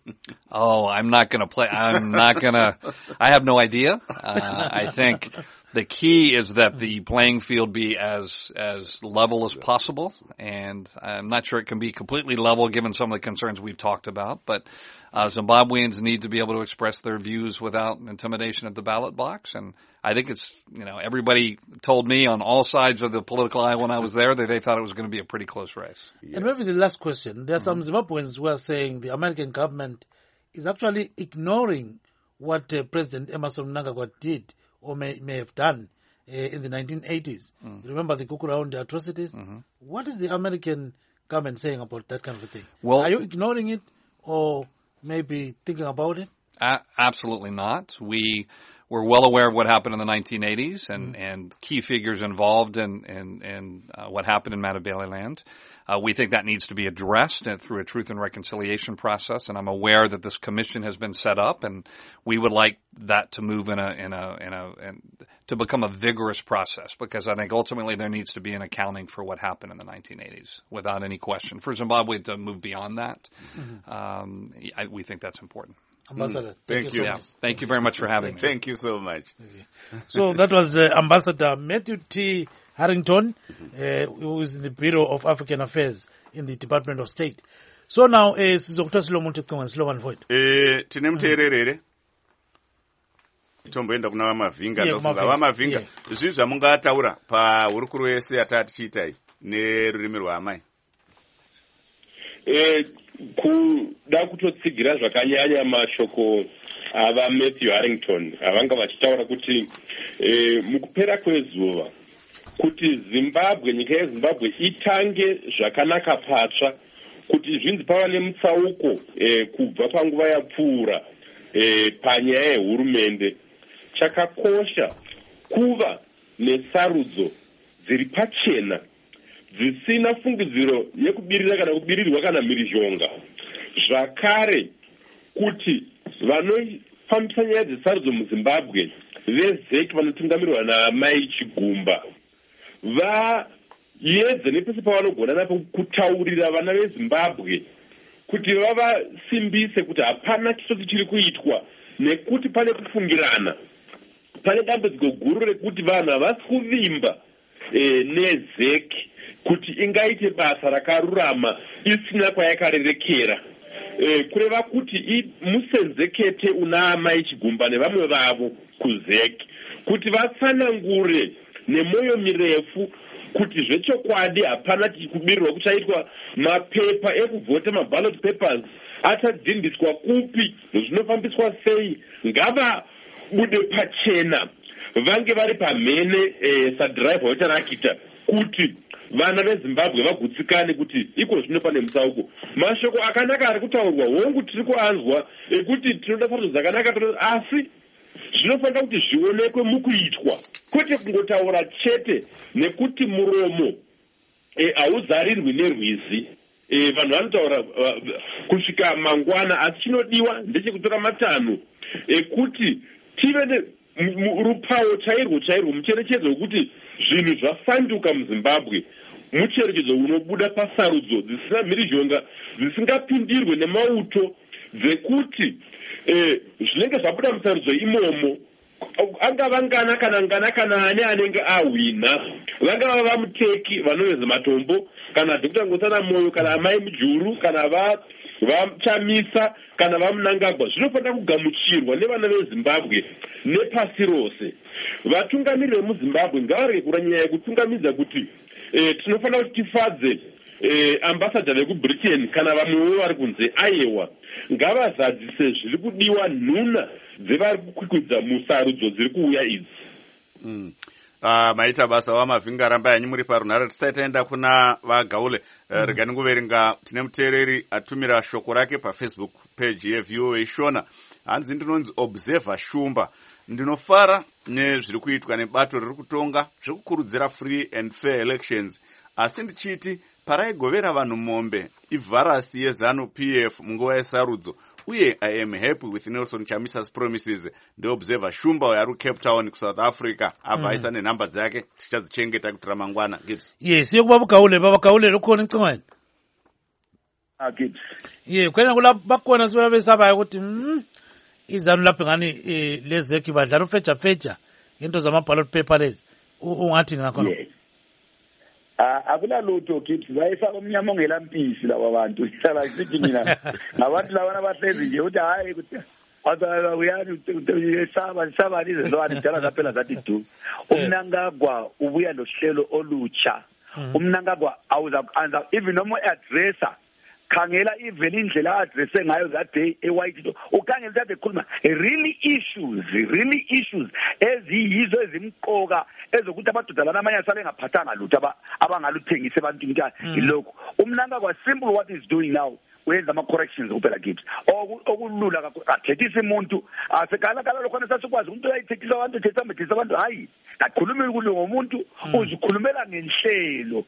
Oh, I'm not going to play. I'm not going to. I have no idea. Uh, I think the key is that the playing field be as as level as possible, and I'm not sure it can be completely level given some of the concerns we've talked about. But uh, Zimbabweans need to be able to express their views without intimidation at the ballot box, and I think it's, you know, everybody told me on all sides of the political aisle when I was there that they thought it was going to be a pretty close race. Yes. And maybe the last question. There are some mm-hmm. Zimbabweans who are saying the American government is actually ignoring what uh, President Emerson Mnangagwa did or may, may have done uh, in the nineteen eighties. Mm. Remember the Kukuraund atrocities? Mm-hmm. What is the American government saying about that kind of a thing? Well, are you ignoring it or maybe thinking about it? A- absolutely not. We... we're well aware of what happened in the nineteen eighties and, and key figures involved in, in, in uh, what happened in Matabeleland. Uh, we think that needs to be addressed uh, through a truth and reconciliation process, and I'm aware that this commission has been set up, and we would like that to move in a in a in a in, to become a vigorous process, because I think ultimately there needs to be an accounting for what happened in the nineteen eighties, without any question. For Zimbabwe to move beyond that, mm-hmm. um, I, we think that's important. Ambassador, mm. thank, thank you. you. Yeah. Thank you very much for having thank me. Thank you so much. So that was uh, Ambassador Matthew T. Harrington, uh, who is in the Bureau of African Affairs in the Department of State. So now, sizokutha silomuntu qinga silovan void. Eh, tine muteererere. Tomboenda kuna vamavinga ndofunga vamavinga. Zvinhu zvamungataura pahurukuro yese yatati chiitai nerurimi rwaamai. Eh, kuda kutotsigira zvakanyanya mashoko ava Matthew Harrington avanga vachitaura kuti eh, mukupera kwezuva kuti Zimbabwe, nyika yeZimbabwe itange zvakanaka patsva, kuti zvinzi pava nemutsauko eh, kubva panguva yapfuura eh, panyaya yehurumende. Chakakosha kuva nesarudzo dziri pachena dzisina fungidziro yekubirira kana kubirirwa kana mhirizhonga. Zvakare kuti vanofambisa nyaya dzesarudzo muZimbabwe vezeki vanotungamirwa naMai Chigumba vaedze nepese pavanogona napo kutaurira vana veZimbabwe kuti vavasimbise kuti hapana chisoti chiri kuitwa, nekuti pane kufungirana, pane dambudziko guru rekuti vanhu havasi kuvimba e, nezeki kuti ingaite basa rakarurama isina kwayakarerekera. E, kureva kuti musenzekete una Mai Chigumba nevamwe vavo kuzeki kuti vatsanangure nemoyo mirefu kuti zvechokwadi hapana kubirirwa kuchaitwa mapepa ekuvhota, maballot papers achadhindiswa kupi, zvinofambiswa sei, ngava bude pachena, vange vari pamhene eh, sadrive vacharakita kuti vana veZimbabwe vagutsikane kuti iko zvino pane mutsauko. Mashoko akanaka ari kutaurwa, hongu tiri kuanzwa ekuti tinoda sarudzo dzakanaka, asi zvinofanira kuti zvionekwe mukuitwa, kwete kungotaura chete, nekuti muromo hauzarirwi e, nerwizi. E, vanhu vanotaura uh, kusvika mangwana, asi chinodiwa ndechekutora matanho ekuti e, tive rupawo chairwo chairwo, mucherechedzo wekuti zvinhu zvasanduka muZimbabwe, mucherechedzo unobuda pasarudzo dzisina mhirizhonga, dzisingapindirwe nemauto, dzekuti e, zvinenge zvabuda musarudzo imomo, angava ngana kana ngana kana ane anenge ahwina, vangava vamuteki vanoveza matombo, kana Dr Ngosana Moyo, kana Mai Mujuru, kana va vachamisa, kana vamunangagwa, zvinofanira kugamuchirwa nevana veZimbabwe nepasi rose. Vatungamiriri vemuZimbabwe ngavarege kuranyanya yekutungamidza kuti e, tinofanira kuti tifadze e, ambassador vekuBritain kana vamwewo vari kunze ayewa, ngavazadzise zviri kudiwa nhuna dzevari kukwikwidza musarudzo dziri kuuya idzi. Mm. Uh, maita basa wamavinga ramba yanyu muri parunhare. Tisati taenda kuna vagaule uh, mm. regani kuverenga tine muteereri atumira shoko rake paFacebook page yeV O A Shona. Hanzi ndinonzi Observer Shumba. Ndinofara nezviri kuitwa nebato riri kutonga zvekukurudzira free and fair elections, asi ndichiti paraigovera vanhu mombe ivharasi yeZanu P F munguva yesarudzo, uye I am happy with Nelson Chamisa's promises. Ndeobserver Shumba uyo ari Cape Town kuSouth Africa, abva aisa mm. nenhamba dzake, tichadzichengeta kuti ramangwana. Gibbs. Yes, yokuba bukaule baba kaule lokho ncingwane. Ah, Gibbs. Yeah, kwena kula bakona sibona besaba ukuthi mm izanu lapho ngani lezeki badlala ufeja feja into zama ballot paper lezi. Ungathi ngakho. Yes. Ah, akunalutho Gibbs, bayifaka umnyama ongelampisi lawa bantu. Hlala sithi mina abantu lawana abahlezi nje uthi hayi ukuthi Ata uyani saba saba lize zwane njalo zaphela zathi du. Umnangagwa ubuya lohlelo olutsha. Umnangagwa awuza anza even noma addressa khangela even indlela addresse ngayo that day eWhite ukhangela that ekhuluma really issues really issues eziyizo ezimqoka ezokuthi abadoda lana amanye asale ngaphathanga lutho abangaluthengise abantu ukuthi yiloko. Umnangagwa simple what is doing now uyenza ama-corrections kuphela Gibbs okulula kathethisa umuntu asekala kala lokhona sasikwazi umuntu uyayithethisa abantu ethethisa abantu hayi kakhuluma kulunga umuntu uzikhulumela ngenhlelo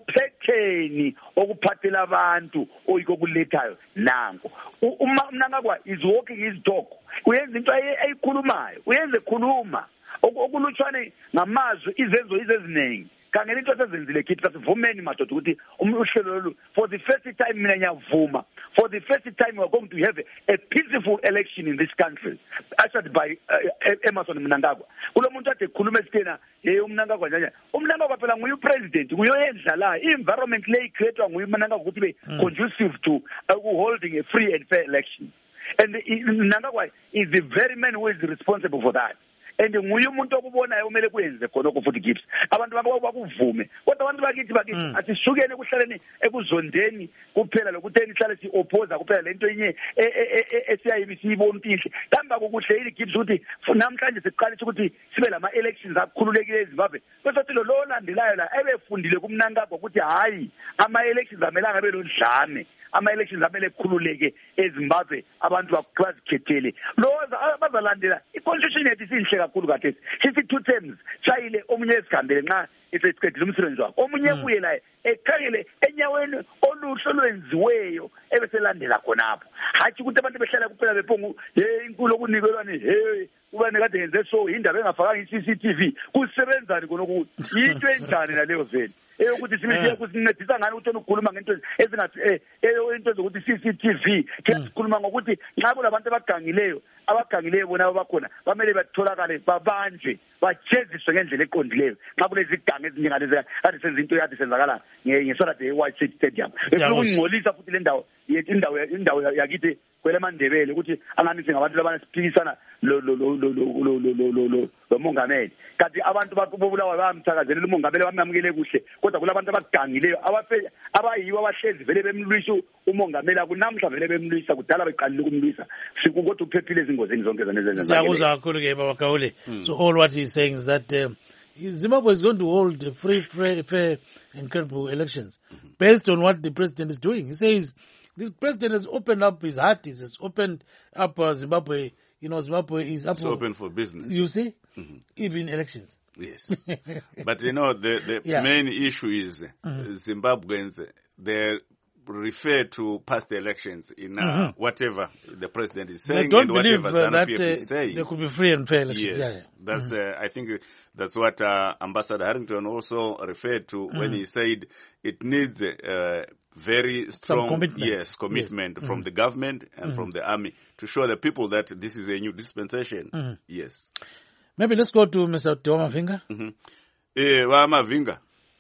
uphetheni okuphathela abantu oyiko kulethayo nanko uma mnangakwa is walking his dog uyenza into ayikhulumayo uyenze khuluma okulutshwane ngamazwi izenzo izeziningi kangela into esezenzile kithi asivumeni madoda ukuthi umhlelo lolu for the first time mina ngiyavuma for the first time we are going to have a, a peaceful election in this country ushered by uh, Emmerson Mnangagwa kulo muntu ade khuluma esithena hey uMnangagwa njani uMnangagwa phela nguye upresident nguyoyenza la environment lay created nguye uMnangagwa ukuthi be conducive to uh, holding a free and fair election and Mnangagwa is the very man who is responsible for that and nguye umuntu okubonayo umele kwenze khona okufuthi Gibbs abantu bakuvume kodwa abantu bakithi bakithi asishukene kuhlaleni ekuzondeni kuphela lokutheni ihlale si oppose kuphela lento inye esiyayibisibona inhle kamba kokuhle yini Gibbs ukuthi namhlanje siqalise ukuthi sibe lama elections akukhululekile eZimbabwe bese lo lolandelayo la ebefundile kuMnangagwa ukuthi hayi ama elections amelanga abe lodlame ama elections amele kukhululeke eZimbabwe abantu bazikhethele loza bazalandela iconstitution yethu sinhle kakhulu kathi sithi two terms chayile omunye esikhambele nxa eseqedile umsebenzi wakhe omunye kuye la ekhangele enyaweni oluhlo lwenziweyo ebeselandela khonapho hathi ukuthi abantu behlala kuphela bephongu hey inkulu okunikelwane hey ubani kade yenze so indaba engafakanga i-C C T V kusebenzani khona ukuthi into enjani naleyo vele eyokuthi sibe kusincedisa ngani ukuthi ukukhuluma ngento ezingathi eh into zokuthi C C T V sikhuluma ngokuthi nxa kulabantu abagangileyo abagangileyo bona abakhona bamele batholakale babanjwe bajeziswe ngendlela eqondileyo nxa kulezi gange eziningalezi kade senza into yakade senzakala ngesona de White City Stadium efuna ukungcolisa futhi le ndawo yethi indawo indawo yakithi kweleMandebele ukuthi anganise ngabantu labanesiphikisana lo lo lo lo lo lo lo lo mongameli kanti abantu bakubulawa bamthakazelela umongameli bamamukele kuhle kodwa kulabantu abagangileyo abafe abayiwa abahlezi vele bemlwisa umongameli akunamhla vele bemlwisa kudala beqalile ukumlwisa sikukodwa uphephile izingozeni zonke zenezenza siyakuza kakhulu ke baba Gaule so all what he's saying is that um, Zimbabwe is going to hold a free, fair, fair and credible elections based on what the president is doing. He says this president has opened up his heart, he has opened up uh, Zimbabwe. You know, Zimbabwe is up it's for, open for business. You see, mm-hmm. even elections. Yes. But, you know, the, the yeah. main issue is mm-hmm. Zimbabweans, they refer to past elections in uh, mm-hmm. whatever the president is saying they don't and believe, whatever uh, that, ZANU-P F uh, is saying. There could be free and fair elections. Yes. Yeah, yeah. That's, mm-hmm. uh, I think that's what uh, Ambassador Harrington also referred to mm-hmm. when he said it needs uh, very strong commitment. yes commitment yes. from mm-hmm. the government and mm-hmm. from the army to show the people that this is a new dispensation. Mm-hmm. Yes. Maybe let's go to Mister Tewa Mavinga. Mm-hmm. Eh, wa Mavinga.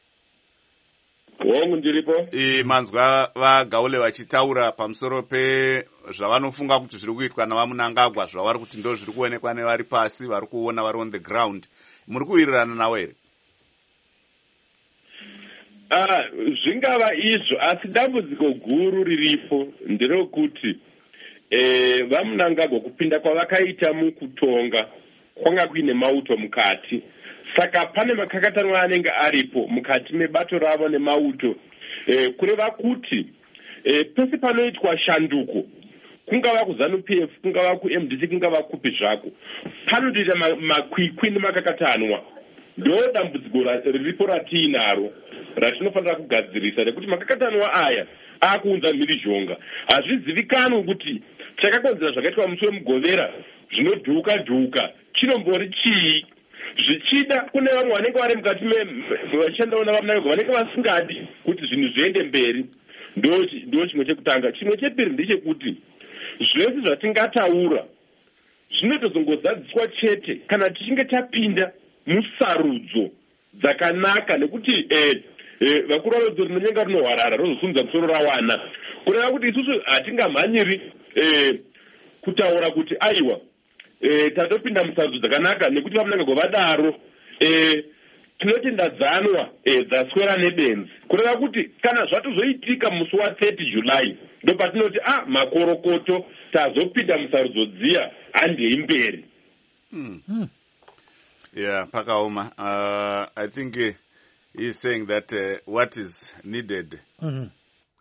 Wongu ndiripo. Eh, manzwa va Gaule vachitaura pamusoro pe zvavanofunga kuti zviri kuitwa navaMnangagwa zvavari kuti ndo zviri kuonekwa nevari pasi vari kuona vari on the ground. Muri kuwirirana nawo here? Ah, zvingava izvo asi dambudziko guru riripo nderokuti eh vaMnangagwa kupinda kwavakaita mukutonga kwanga kuine mauto mukati saka pane makakatanwa anenge aripo mukati mebato ravo nemauto eh kureva kuti eh pese panoitwa shanduko kungava kuZANU-P F kungava kuM D C kungava kupi zvako panotoita makwikwi nemakakatanwa ndo dambudziko riripo ratinaro ratinofanira kugadzirisa nekuti makakatanwa aya akuunza mhirizhonga hazvizivikanwi kuti chakakonzera zvakaitwa musi wemugovera zvinodhuka dhuka chinombori chii zvichida kune vamwe vanenge vari mukati vachishandawo navaMnangagwa vanenge vasingadi kuti zvinhu zviende mberi ndo chimwe chekutanga. Chimwe chepiri ndechekuti zvese zvatingataura zvinotozongozadziswa chete kana tichinge tapinda musarudzo dzakanaka nekuti eh vakuru vedzo rinonyenga rinohwarara rozosunza musoro rawana kureva kuti isusu hatingamhanyiri eh kutaura kuti aiwa eh tatopinda musarudzo dzakanaka nekuti vaMnangagwa vadaro eh tinotendadzanwa eh dzaswera nebenzi kureva kuti kana zvatozoitika musi wa thirty July ndo patinoti ah makorokoto tazopinda musarudzo dziya handei mberi. Hmm. Hmm. Yeah, Pakaoma. Uh, I think uh, he's saying that uh, what is needed, mm-hmm.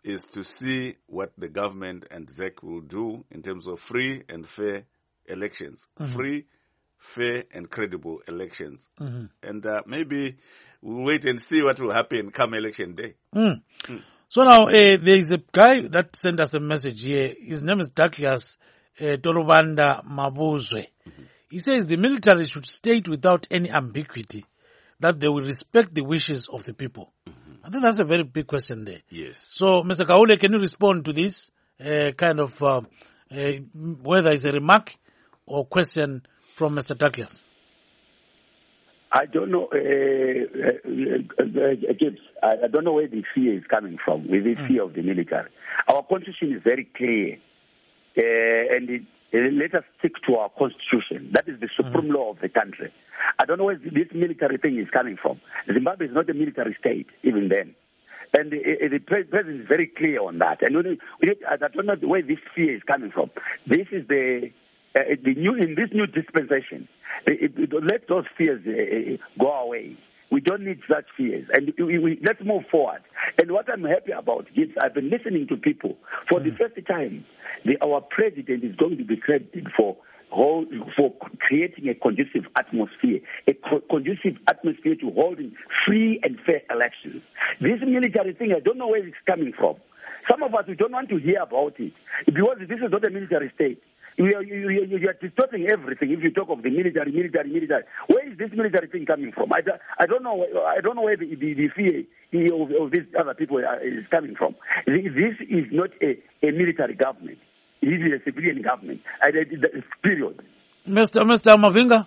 is to see what the government and Z E C will do in terms of free and fair elections. Mm-hmm. Free, fair and credible elections. Mm-hmm. And uh, maybe we'll wait and see what will happen come election day. Mm. Mm. So now uh, there is a guy that sent us a message here. His name is Douglas uh, Torobanda Mabuzwe. Mm-hmm. He says the military should state without any ambiguity that they will respect the wishes of the people. Mm-hmm. I think that's a very big question there. Yes. So, Mister Kaule, can you respond to this uh, kind of, uh, uh, whether it's a remark or question from Mister Douglas? I don't know, uh, uh, uh, Gibbs, I, I don't know where the fear is coming from, with the mm. fear of the military. Our constitution is very clear, uh, and it, uh, let us stick to our constitution. That is the supreme mm. law of the country. I don't know where this military thing is coming from. Zimbabwe is not a military state, even then. And the, the president is very clear on that. And we, we, I don't know where this fear is coming from. This is the... Uh, the new in this new dispensation, it, it, it, let those fears uh, go away. We don't need such fears, and we, we, let's move forward. And what I'm happy about is I've been listening to people for mm. the first time. The, our president is going to be credited for hold, for creating a conducive atmosphere, a co- conducive atmosphere to holding free and fair elections. This military thing, I don't know where it's coming from. Some of us we don't want to hear about it because this is not a military state. You are, you, you, you are distorting everything. If you talk of the military, military, military, where is this military thing coming from? I, I don't know. I don't know where the, the, the fear of, of these other people is coming from. This is not a, a military government. It is a civilian government. I, period. Mister Mister Mavinga.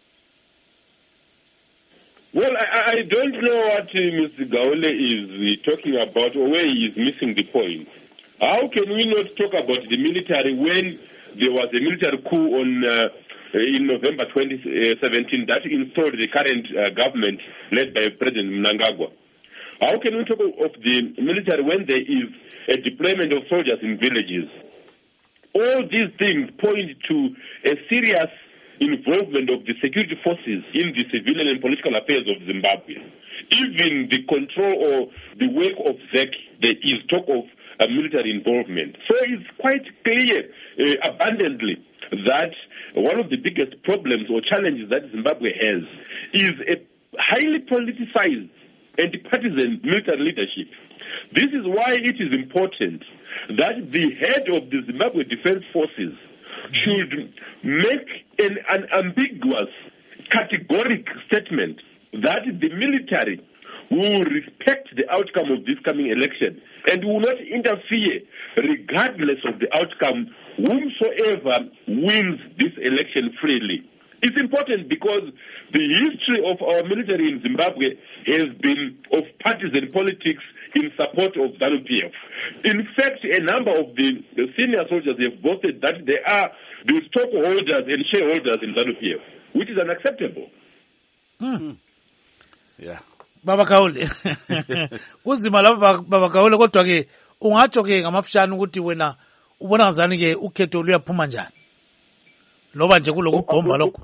Well, I, I don't know what uh, Mister Gaole is uh, talking about, or where he is missing the point. How can we not talk about the military when there was a military coup on uh, in November twenty seventeen that installed the current uh, government led by President Mnangagwa? How can we talk of the military when there is a deployment of soldiers in villages? All these things point to a serious involvement of the security forces in the civilian and political affairs of Zimbabwe. Even the control or the work of Z E C, there is talk of a military involvement. So it's quite clear, uh, abundantly, that one of the biggest problems or challenges that Zimbabwe has is a highly politicized and partisan military leadership. This is why it is important that the head of the Zimbabwe Defense Forces should make an, an ambiguous, categoric statement that the military will respect the outcome of this coming election and will not interfere regardless of the outcome, whomsoever wins this election freely. It's important because the history of our military in Zimbabwe has been of partisan politics in support of ZANU-P F. In fact, a number of the, the senior soldiers have boasted that they are the stockholders and shareholders in ZANU-P F, which is unacceptable. Mm. Yeah. Baba Kaule kuzima lapha Baba Kaule kodwa ke ungatsho ke ngamafishane ukuthi wena ubona ngazani ke ukhetho luyaphuma njani loba nje kulokugomba lokho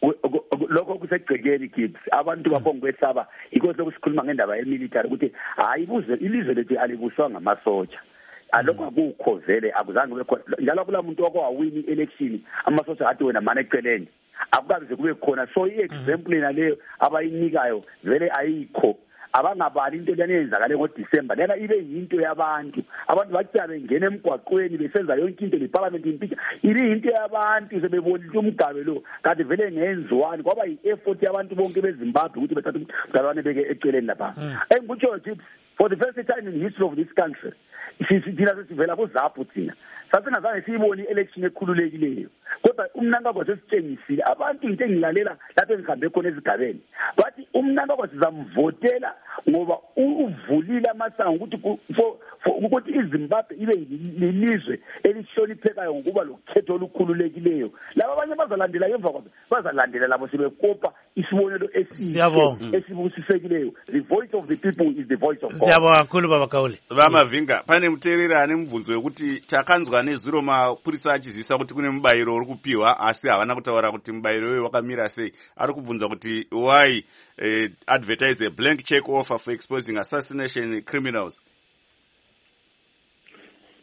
lokho kusegcekeni kids abantu babongokwesaba iko sokusikhuluma ngendaba yemilitary ukuthi hayi buze ilizwe lethu alibuswa ngamasotsha alokho akukhovele akuzange kube khona njalo kula muntu okwawini election amasotsha athi wena manje eceleni akukaze kube khona so i-example naleyo abayinikayo vele ayikho abangabali into leyenzakale ngoDisemba lena ibe yinto yabantu abantu bathi bengena emgwaqweni besenza yonke into leparliament impeach ibe yinto yabantu sebebonile umgabe lo kanti vele ngenziwani kwaba yi-effort yabantu bonke beZimbabwe ukuthi bethathe umgalwane beke eceleni lapha engikutsho nje for the first time in the history of this country sithina sesivela kuZAPU thina sasingazange siyibone election ekhululekileyo kodwa umnankagwa sesitshengisile abantu into engilalela lapho engihambe khona ezigabeni bathi umnankagwa sizamvotela ngoba uvulile amasango ukuthi ukuthi iZimbabwe ibe lilizwe elihloniphekayo ngokuba lokhetho olukhululekileyo laba abanye bazalandela emva kwazo bazalandela labo sebekopa isibonelo esihle esibusisekileyo. The voice of the people is the voice of God. Siyabonga kakhulu Baba Kaule. Vamavinga pane muteerera ane mubvunzo wekuti takanzwa nezuro mapurisa achizivisa kuti kune mubayiro uri kupiwa asi havana kutaura kuti mubayiro uyu wakamira sei. Ari kubvunza kuti why uh, advertise a blank check offer for exposing assassination criminals.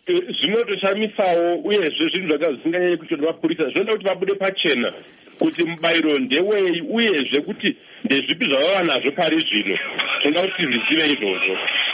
zvinotoshamisa uyezve zvinhu zvakazinganyanye kuitwa nemapurisa zvinoda kuti vabude pachena kuti mubayiro ndewei uyezve kuti ndezvipi zvavava nazvo pari zvino toda kuti zvizive izvozvo.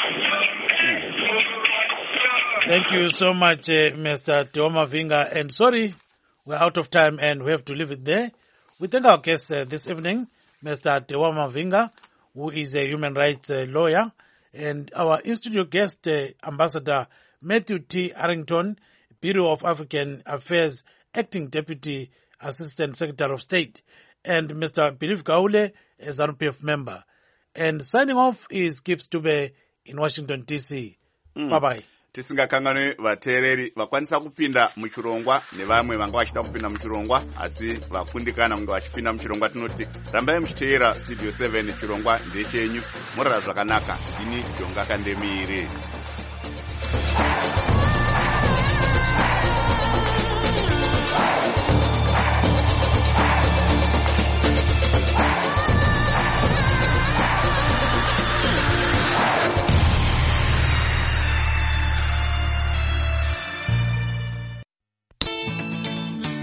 Thank you so much, uh, Mister Tewa Mavinga. And sorry, we're out of time and we have to leave it there. We thank our guest uh, this evening, Mister Tewa Mavinga, who is a human rights uh, lawyer, and our in-studio guest, uh, Ambassador Matthew T. Arrington, Bureau of African Affairs, Acting Deputy Assistant Secretary of State, and Mister Believe Kaule, a ZANU P F member. And signing off is Gibbs Dube in Washington, D C. Mm. Bye-bye. Tisingakanganwe vateereri vakwanisa kupinda muchirongwa nevamwe vanga vachida kupinda muchirongwa asi vakundikana kunge vachipinda muchirongwa tinoti rambai muchiteera Studio seven chirongwa ndechenyu murara zvakanaka ini Jonga Kandemire.